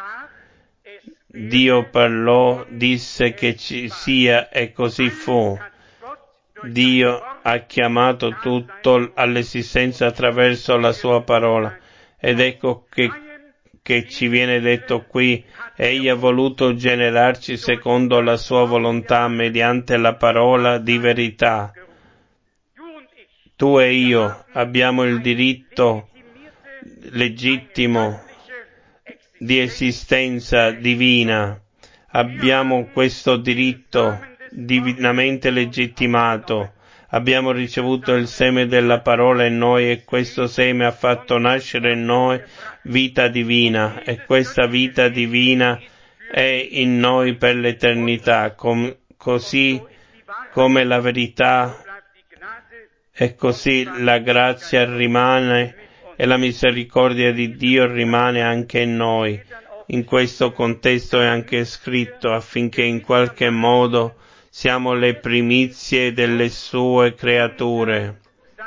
Dio parlò, disse che ci sia e così fu. Dio ha chiamato tutto all'esistenza attraverso la sua parola ed ecco che, che ci viene detto qui, egli ha voluto generarci secondo la sua volontà mediante la parola di verità. Tu e io abbiamo il diritto legittimo di esistenza divina, abbiamo questo diritto divinamente legittimato, abbiamo ricevuto il seme della parola in noi e questo seme ha fatto nascere in noi vita divina e questa vita divina è in noi per l'eternità, com- così come la verità e così la grazia rimane e la misericordia di Dio rimane anche in noi. In questo contesto è anche scritto affinché in qualche modo siamo le primizie delle sue creature.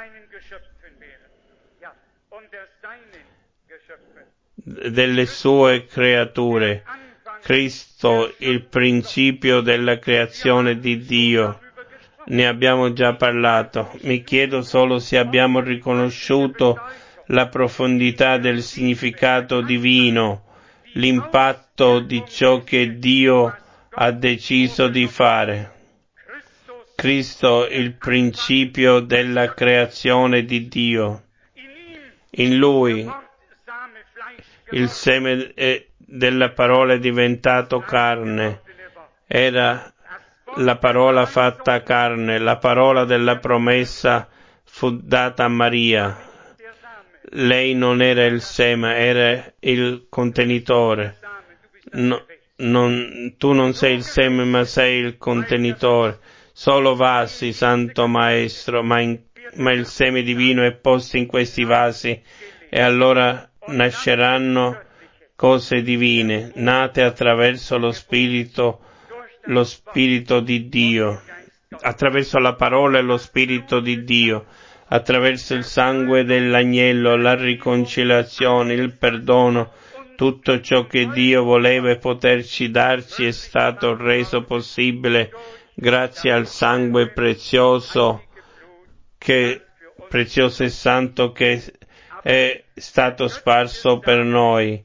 Delle sue creature. Cristo, il principio della creazione di Dio. Ne abbiamo già parlato. Mi chiedo solo se abbiamo riconosciuto la profondità del significato divino, l'impatto di ciò che Dio ha deciso di fare. Cristo, il principio della creazione di Dio. In Lui, il seme della parola è diventato carne. Era la parola fatta carne, la parola della promessa fu data a Maria. Lei non era il seme, era il contenitore. No, non, tu non sei il seme, ma sei il contenitore. Solo vasi, Santo Maestro, ma, in, ma il seme divino è posto in questi vasi e allora nasceranno cose divine, nate attraverso lo Spirito, lo Spirito di Dio, attraverso la parola e lo Spirito di Dio, attraverso il sangue dell'agnello, la riconciliazione, il perdono, tutto ciò che Dio voleva poterci darci è stato reso possibile grazie al sangue prezioso, che, prezioso e santo che è stato sparso per noi.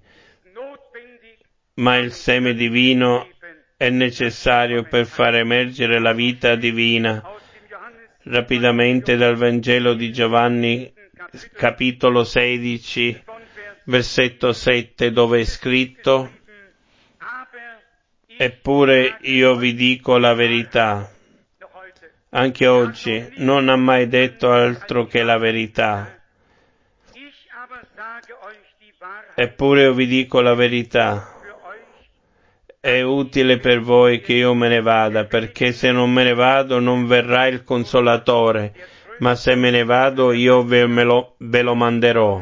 Ma il seme divino è necessario per far emergere la vita divina. Rapidamente dal Vangelo di Giovanni, capitolo sedici, versetto sette, dove è scritto: eppure io vi dico la verità. Anche oggi non ha mai detto altro che la verità. Eppure io vi dico la verità. È utile per voi che io me ne vada, perché se non me ne vado non verrà il Consolatore, ma se me ne vado io ve, me lo, ve lo manderò.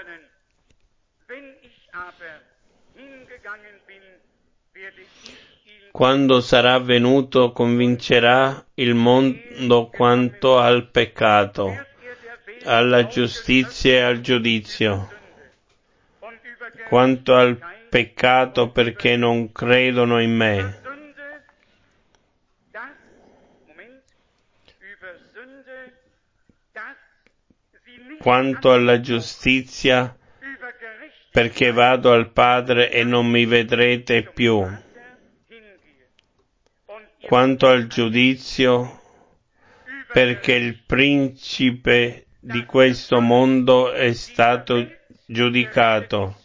Quando sarà venuto convincerà il mondo quanto al peccato, alla giustizia e al giudizio. Quanto al peccato perché non credono in me. Quanto alla giustizia perché vado al Padre e non mi vedrete più. Quanto al giudizio perché il principe di questo mondo è stato giudicato.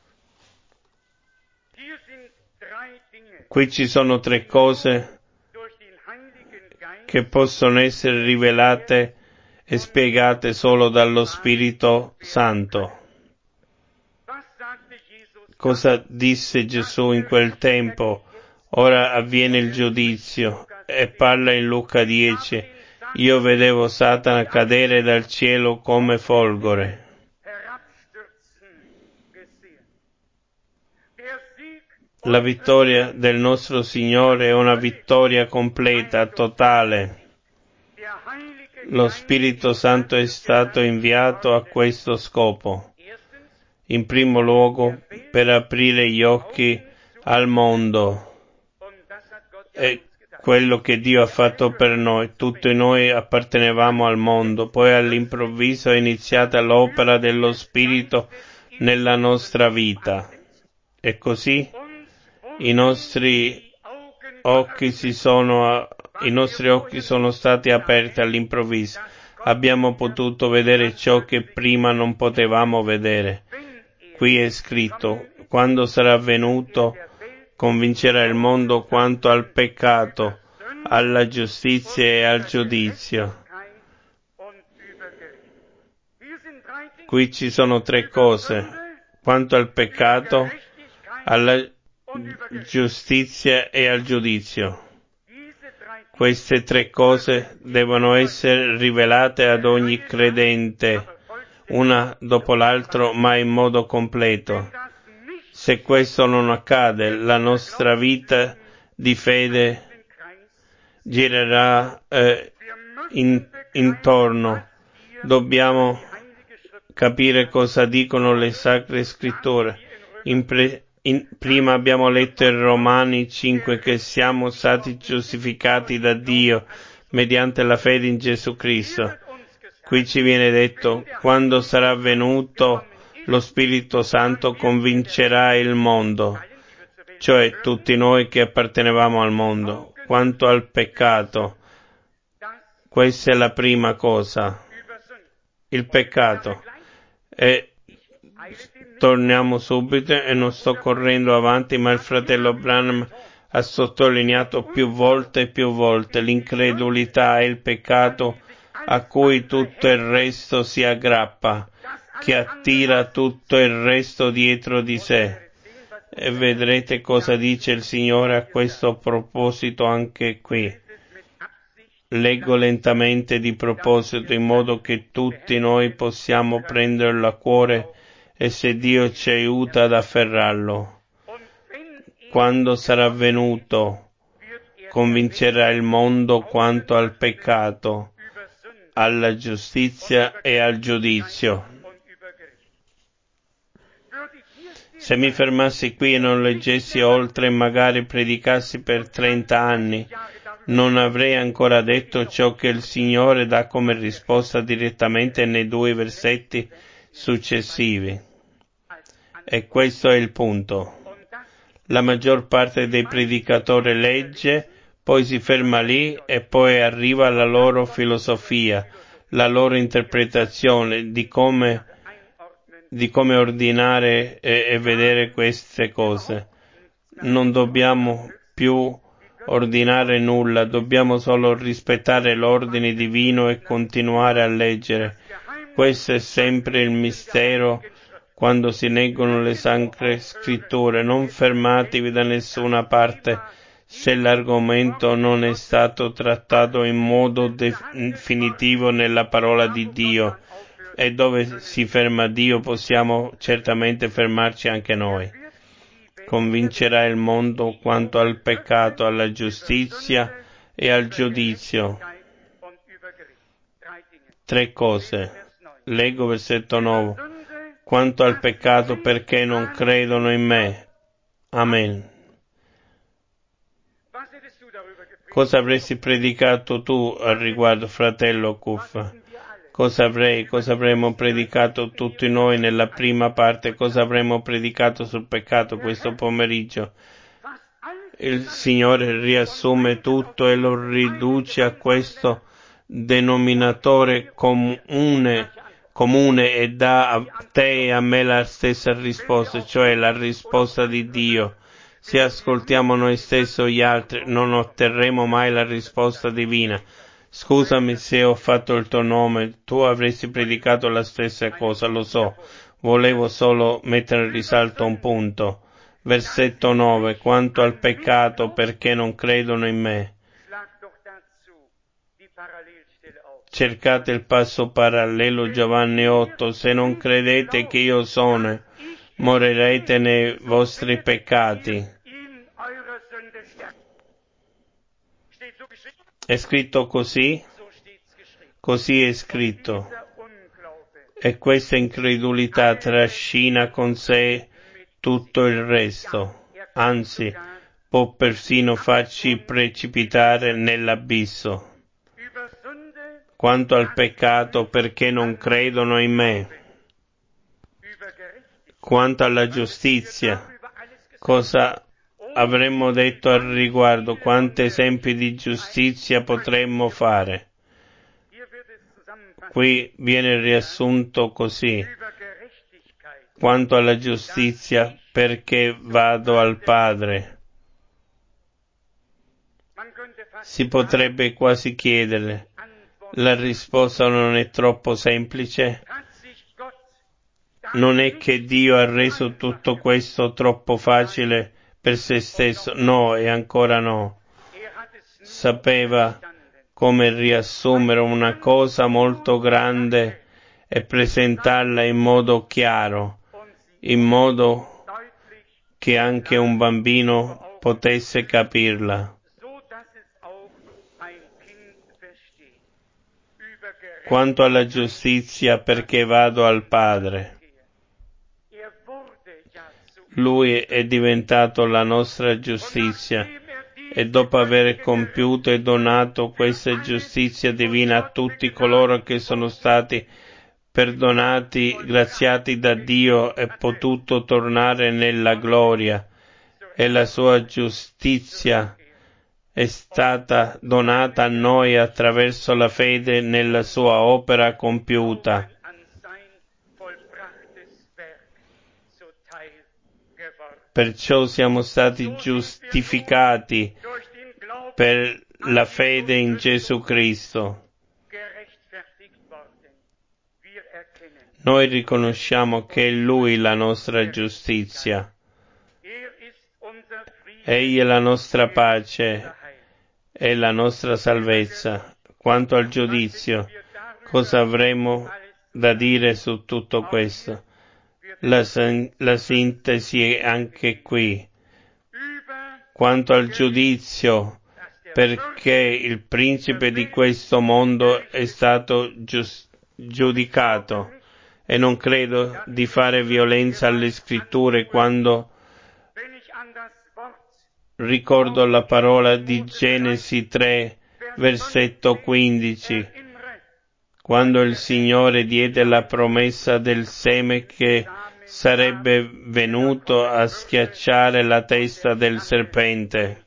Qui ci sono tre cose che possono essere rivelate e spiegate solo dallo Spirito Santo. Cosa disse Gesù in quel tempo? Ora avviene il giudizio, e parla in Luca dieci. Io vedevo Satana cadere dal cielo come folgore. La vittoria del nostro Signore è una vittoria completa, totale. Lo Spirito Santo è stato inviato a questo scopo. In primo luogo, per aprire gli occhi al mondo. È quello che Dio ha fatto per noi. Tutti noi appartenevamo al mondo. Poi all'improvviso è iniziata l'opera dello Spirito nella nostra vita. E così i nostri occhi si sono, i nostri occhi sono stati aperti all'improvviso. Abbiamo potuto vedere ciò che prima non potevamo vedere. Qui è scritto, quando sarà venuto, convincerà il mondo quanto al peccato, alla giustizia e al giudizio. Qui ci sono tre cose, quanto al peccato, alla giustizia e al giudizio. Queste tre cose devono essere rivelate ad ogni credente, una dopo l'altro, ma in modo completo. Se questo non accade, la nostra vita di fede girerà eh, in, intorno. Dobbiamo capire cosa dicono le Sacre Scritture. In pre, in, prima abbiamo letto in Romani cinque che siamo stati giustificati da Dio mediante la fede in Gesù Cristo. Qui ci viene detto, quando sarà venuto lo Spirito Santo convincerà il mondo, cioè tutti noi che appartenevamo al mondo, quanto al peccato. Questa è la prima cosa, il peccato. E torniamo subito, e non sto correndo avanti, ma il fratello Branham ha sottolineato più volte e più volte l'incredulità e il peccato a cui tutto il resto si aggrappa, che attira tutto il resto dietro di sé. E vedrete cosa dice il Signore a questo proposito anche qui. Leggo lentamente di proposito, in modo che tutti noi possiamo prenderlo a cuore, e se Dio ci aiuta ad afferrarlo. Quando sarà venuto, convincerà il mondo quanto al peccato, alla giustizia e al giudizio. Se mi fermassi qui e non leggessi oltre e magari predicassi per trenta anni, non avrei ancora detto ciò che il Signore dà come risposta direttamente nei due versetti successivi. E questo è il punto. La maggior parte dei predicatori legge, poi si ferma lì e poi arriva alla loro filosofia, la loro interpretazione di come, di come ordinare e, e vedere queste cose. Non dobbiamo più ordinare nulla, dobbiamo solo rispettare l'ordine divino e continuare a leggere. Questo è sempre il mistero quando si leggono le Sacre Scritture. Non fermatevi da nessuna parte se l'argomento non è stato trattato in modo definitivo nella parola di Dio, e dove si ferma Dio possiamo certamente fermarci anche noi. Convincerà il mondo quanto al peccato, alla giustizia e al giudizio. Tre cose. Leggo versetto nove. Quanto al peccato, perché non credono in me. Amen. Cosa avresti predicato tu al riguardo, fratello Cuffa? Cosa avrei, cosa avremmo predicato tutti noi nella prima parte? Cosa avremmo predicato sul peccato questo pomeriggio? Il Signore riassume tutto e lo riduce a questo denominatore comune, comune e dà a te e a me la stessa risposta, cioè la risposta di Dio. Se ascoltiamo noi stessi o gli altri, non otterremo mai la risposta divina. Scusami se ho fatto il tuo nome, tu avresti predicato la stessa cosa, lo so. volevo solo mettere in risalto un punto. Versetto nove, quanto al peccato perché non credono in me. Cercate il passo parallelo Giovanni otto, se non credete che io sono, morirete nei vostri peccati. È scritto così? Così è scritto. E questa incredulità trascina con sé tutto il resto, anzi, può persino farci precipitare nell'abisso. Quanto al peccato perché non credono in me. Quanto alla giustizia, cosa avremmo detto al riguardo? Quanti esempi di giustizia potremmo fare? Qui viene riassunto così. Quanto alla giustizia, perché vado al Padre. Si potrebbe quasi chiedere, la risposta non è troppo semplice? Non è che Dio ha reso tutto questo troppo facile per se stesso? No, e ancora no. Sapeva come riassumere una cosa molto grande e presentarla in modo chiaro, in modo che anche un bambino potesse capirla. Quanto alla giustizia, perché vado al Padre. Lui è diventato la nostra giustizia e dopo aver compiuto e donato questa giustizia divina a tutti coloro che sono stati perdonati, graziati da Dio, è potuto tornare nella gloria e la sua giustizia è stata donata a noi attraverso la fede nella sua opera compiuta. Perciò siamo stati giustificati per la fede in Gesù Cristo. Noi riconosciamo che è Lui la nostra giustizia. Egli è la nostra pace e la nostra salvezza. Quanto al giudizio, cosa avremo da dire su tutto questo? La, la sintesi è anche qui. Quanto al giudizio, perché il principe di questo mondo è stato gius- giudicato, e non credo di fare violenza alle scritture quando ricordo la parola di Genesi tre, versetto quindici, quando il Signore diede la promessa del seme che sarebbe venuto a schiacciare la testa del serpente.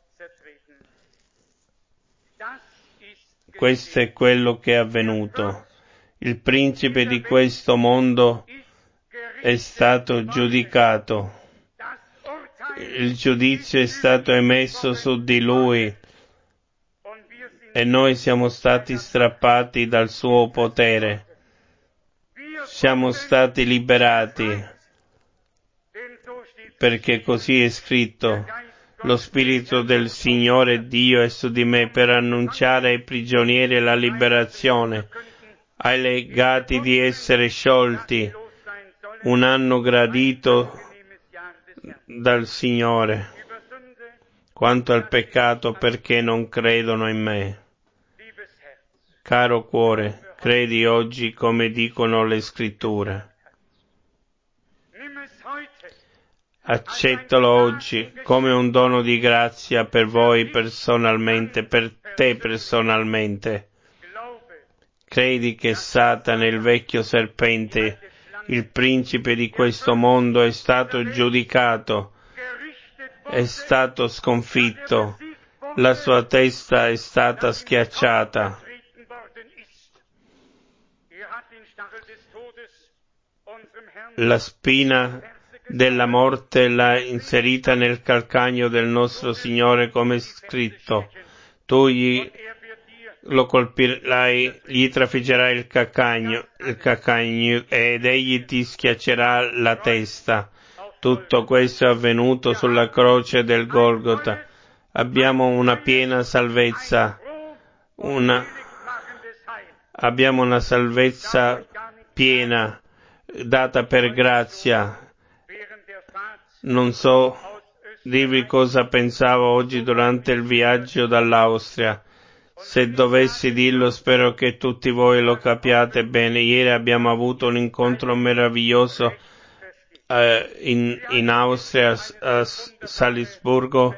Questo è quello che è avvenuto. Il principe di questo mondo è stato giudicato. Il giudizio è stato emesso su di lui e noi siamo stati strappati dal suo potere. Siamo stati liberati, perché così è scritto: lo Spirito del Signore Dio è su di me per annunciare ai prigionieri la liberazione, ai legati di essere sciolti, un anno gradito dal Signore. Quanto al peccato, perché non credono in me. Caro cuore, credi oggi come dicono le scritture. Accettalo oggi come un dono di grazia per voi personalmente, per te personalmente. Credi che Satana, il vecchio serpente, il principe di questo mondo, è stato giudicato, è stato sconfitto, la sua testa è stata schiacciata. La spina della morte l'ha inserita nel calcagno del nostro Signore, come è scritto: tu gli lo colpirai, gli trafiggerai il cacagno, il cacagno ed egli ti schiaccerà la testa. Tutto questo è avvenuto sulla croce del Golgota. Abbiamo una piena salvezza, una, abbiamo una salvezza piena, data per grazia. Non so dirvi cosa pensavo oggi durante il viaggio dall'Austria. Se dovessi dirlo, spero che tutti voi lo capiate bene. Ieri abbiamo avuto un incontro meraviglioso eh, in, in Austria, a Salisburgo.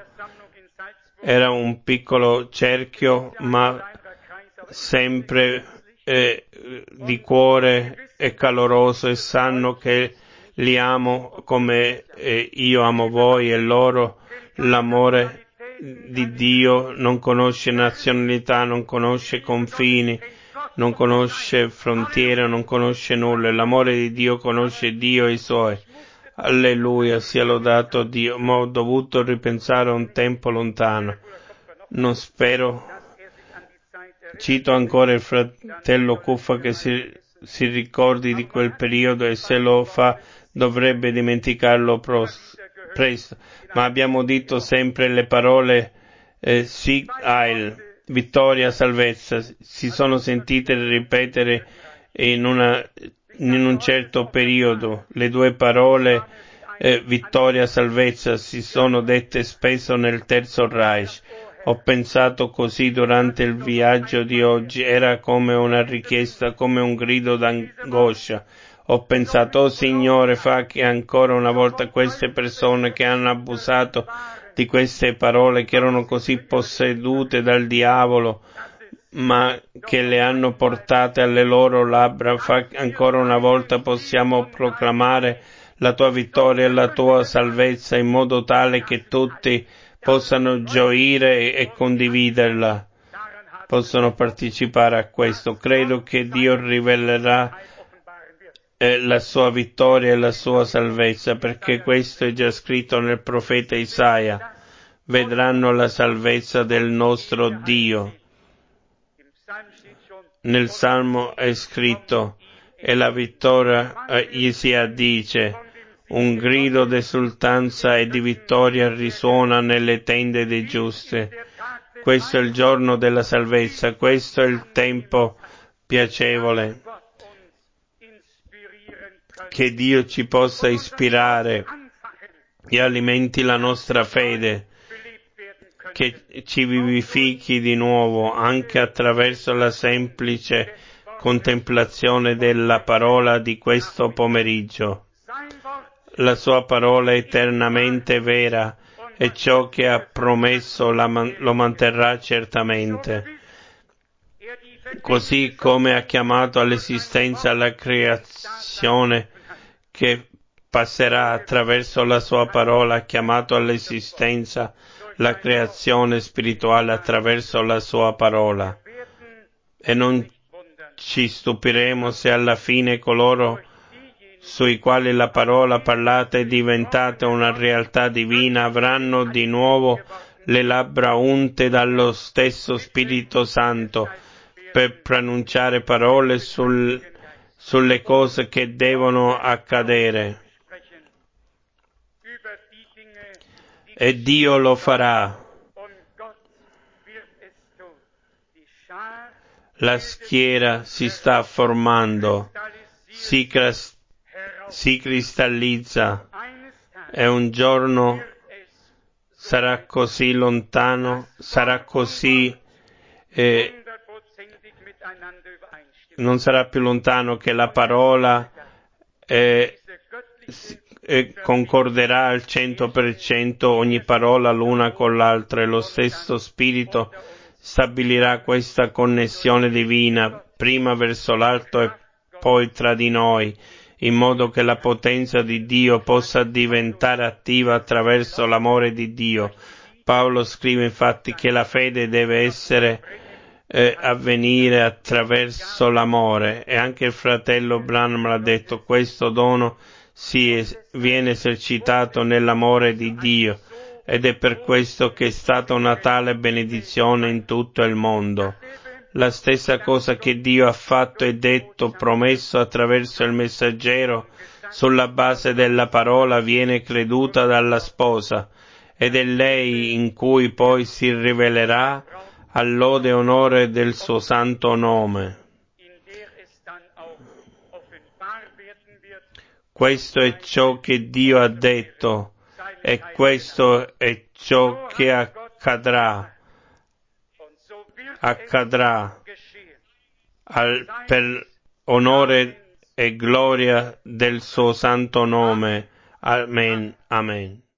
Era un piccolo cerchio, ma sempre eh, di cuore e caloroso, e sanno che li amo come eh, io amo voi, e loro l'amore di Dio non conosce nazionalità, non conosce confini, non conosce frontiere, non conosce nulla. E l'amore di Dio conosce Dio e i suoi. Alleluia, sia lodato Dio. Ma ho dovuto ripensare a un tempo lontano. Non spero. Cito ancora il fratello Cuffa che si, si ricordi di quel periodo, e se lo fa dovrebbe dimenticarlo pros, presto. Ma abbiamo detto sempre le parole eh, Sieg Heil, vittoria, salvezza. Si sono sentite ripetere in, una, in un certo periodo. Le due parole eh, vittoria, salvezza si sono dette spesso nel Terzo Reich. Ho pensato così durante il viaggio di oggi, era come una richiesta, come un grido d'angoscia. Ho pensato, oh Signore, fa che ancora una volta queste persone che hanno abusato di queste parole, che erano così possedute dal diavolo, ma che le hanno portate alle loro labbra, fa che ancora una volta possiamo proclamare la tua vittoria e la tua salvezza, in modo tale che tutti possano gioire e condividerla, possono partecipare a questo. Credo che Dio rivelerà eh, la sua vittoria e la sua salvezza, perché questo è già scritto nel profeta Isaia. Vedranno la salvezza del nostro Dio. Nel Salmo è scritto, e la vittoria eh, Isaia dice, un grido d'esultanza e di vittoria risuona nelle tende dei giusti. Questo è il giorno della salvezza, questo è il tempo piacevole. Che Dio ci possa ispirare e alimenti la nostra fede, che ci vivifichi di nuovo anche attraverso la semplice contemplazione della parola di questo pomeriggio. La sua parola è eternamente vera, e ciò che ha promesso la man- lo manterrà certamente. Così come ha chiamato all'esistenza la creazione che passerà attraverso la sua parola, ha chiamato all'esistenza la creazione spirituale attraverso la sua parola. E non ci stupiremo se alla fine coloro sui quali la parola parlata è diventata una realtà divina avranno di nuovo le labbra unte dallo stesso Spirito Santo per pronunciare parole sul, sulle cose che devono accadere. E Dio lo farà. La schiera si sta formando, si, cras- si cristallizza, e un giorno sarà così lontano, sarà così, eh, non sarà più lontano che la parola eh, eh, concorderà al cento per cento ogni parola l'una con l'altra, e lo stesso Spirito stabilirà questa connessione divina, prima verso l'alto e poi tra di noi, in modo che la potenza di Dio possa diventare attiva attraverso l'amore di Dio. Paolo scrive infatti che la fede deve essere eh, avvenire attraverso l'amore, e anche il fratello Branham l'ha detto, questo dono si es- viene esercitato nell'amore di Dio, ed è per questo che è stata una tale benedizione in tutto il mondo. La stessa cosa che Dio ha fatto e detto, promesso attraverso il messaggero, sulla base della parola viene creduta dalla sposa, ed è lei in cui poi si rivelerà all'ode e onore del suo santo nome. Questo è ciò che Dio ha detto, e questo è ciò che accadrà. Accadrà al, per onore e gloria del suo santo nome. Amen. Amen.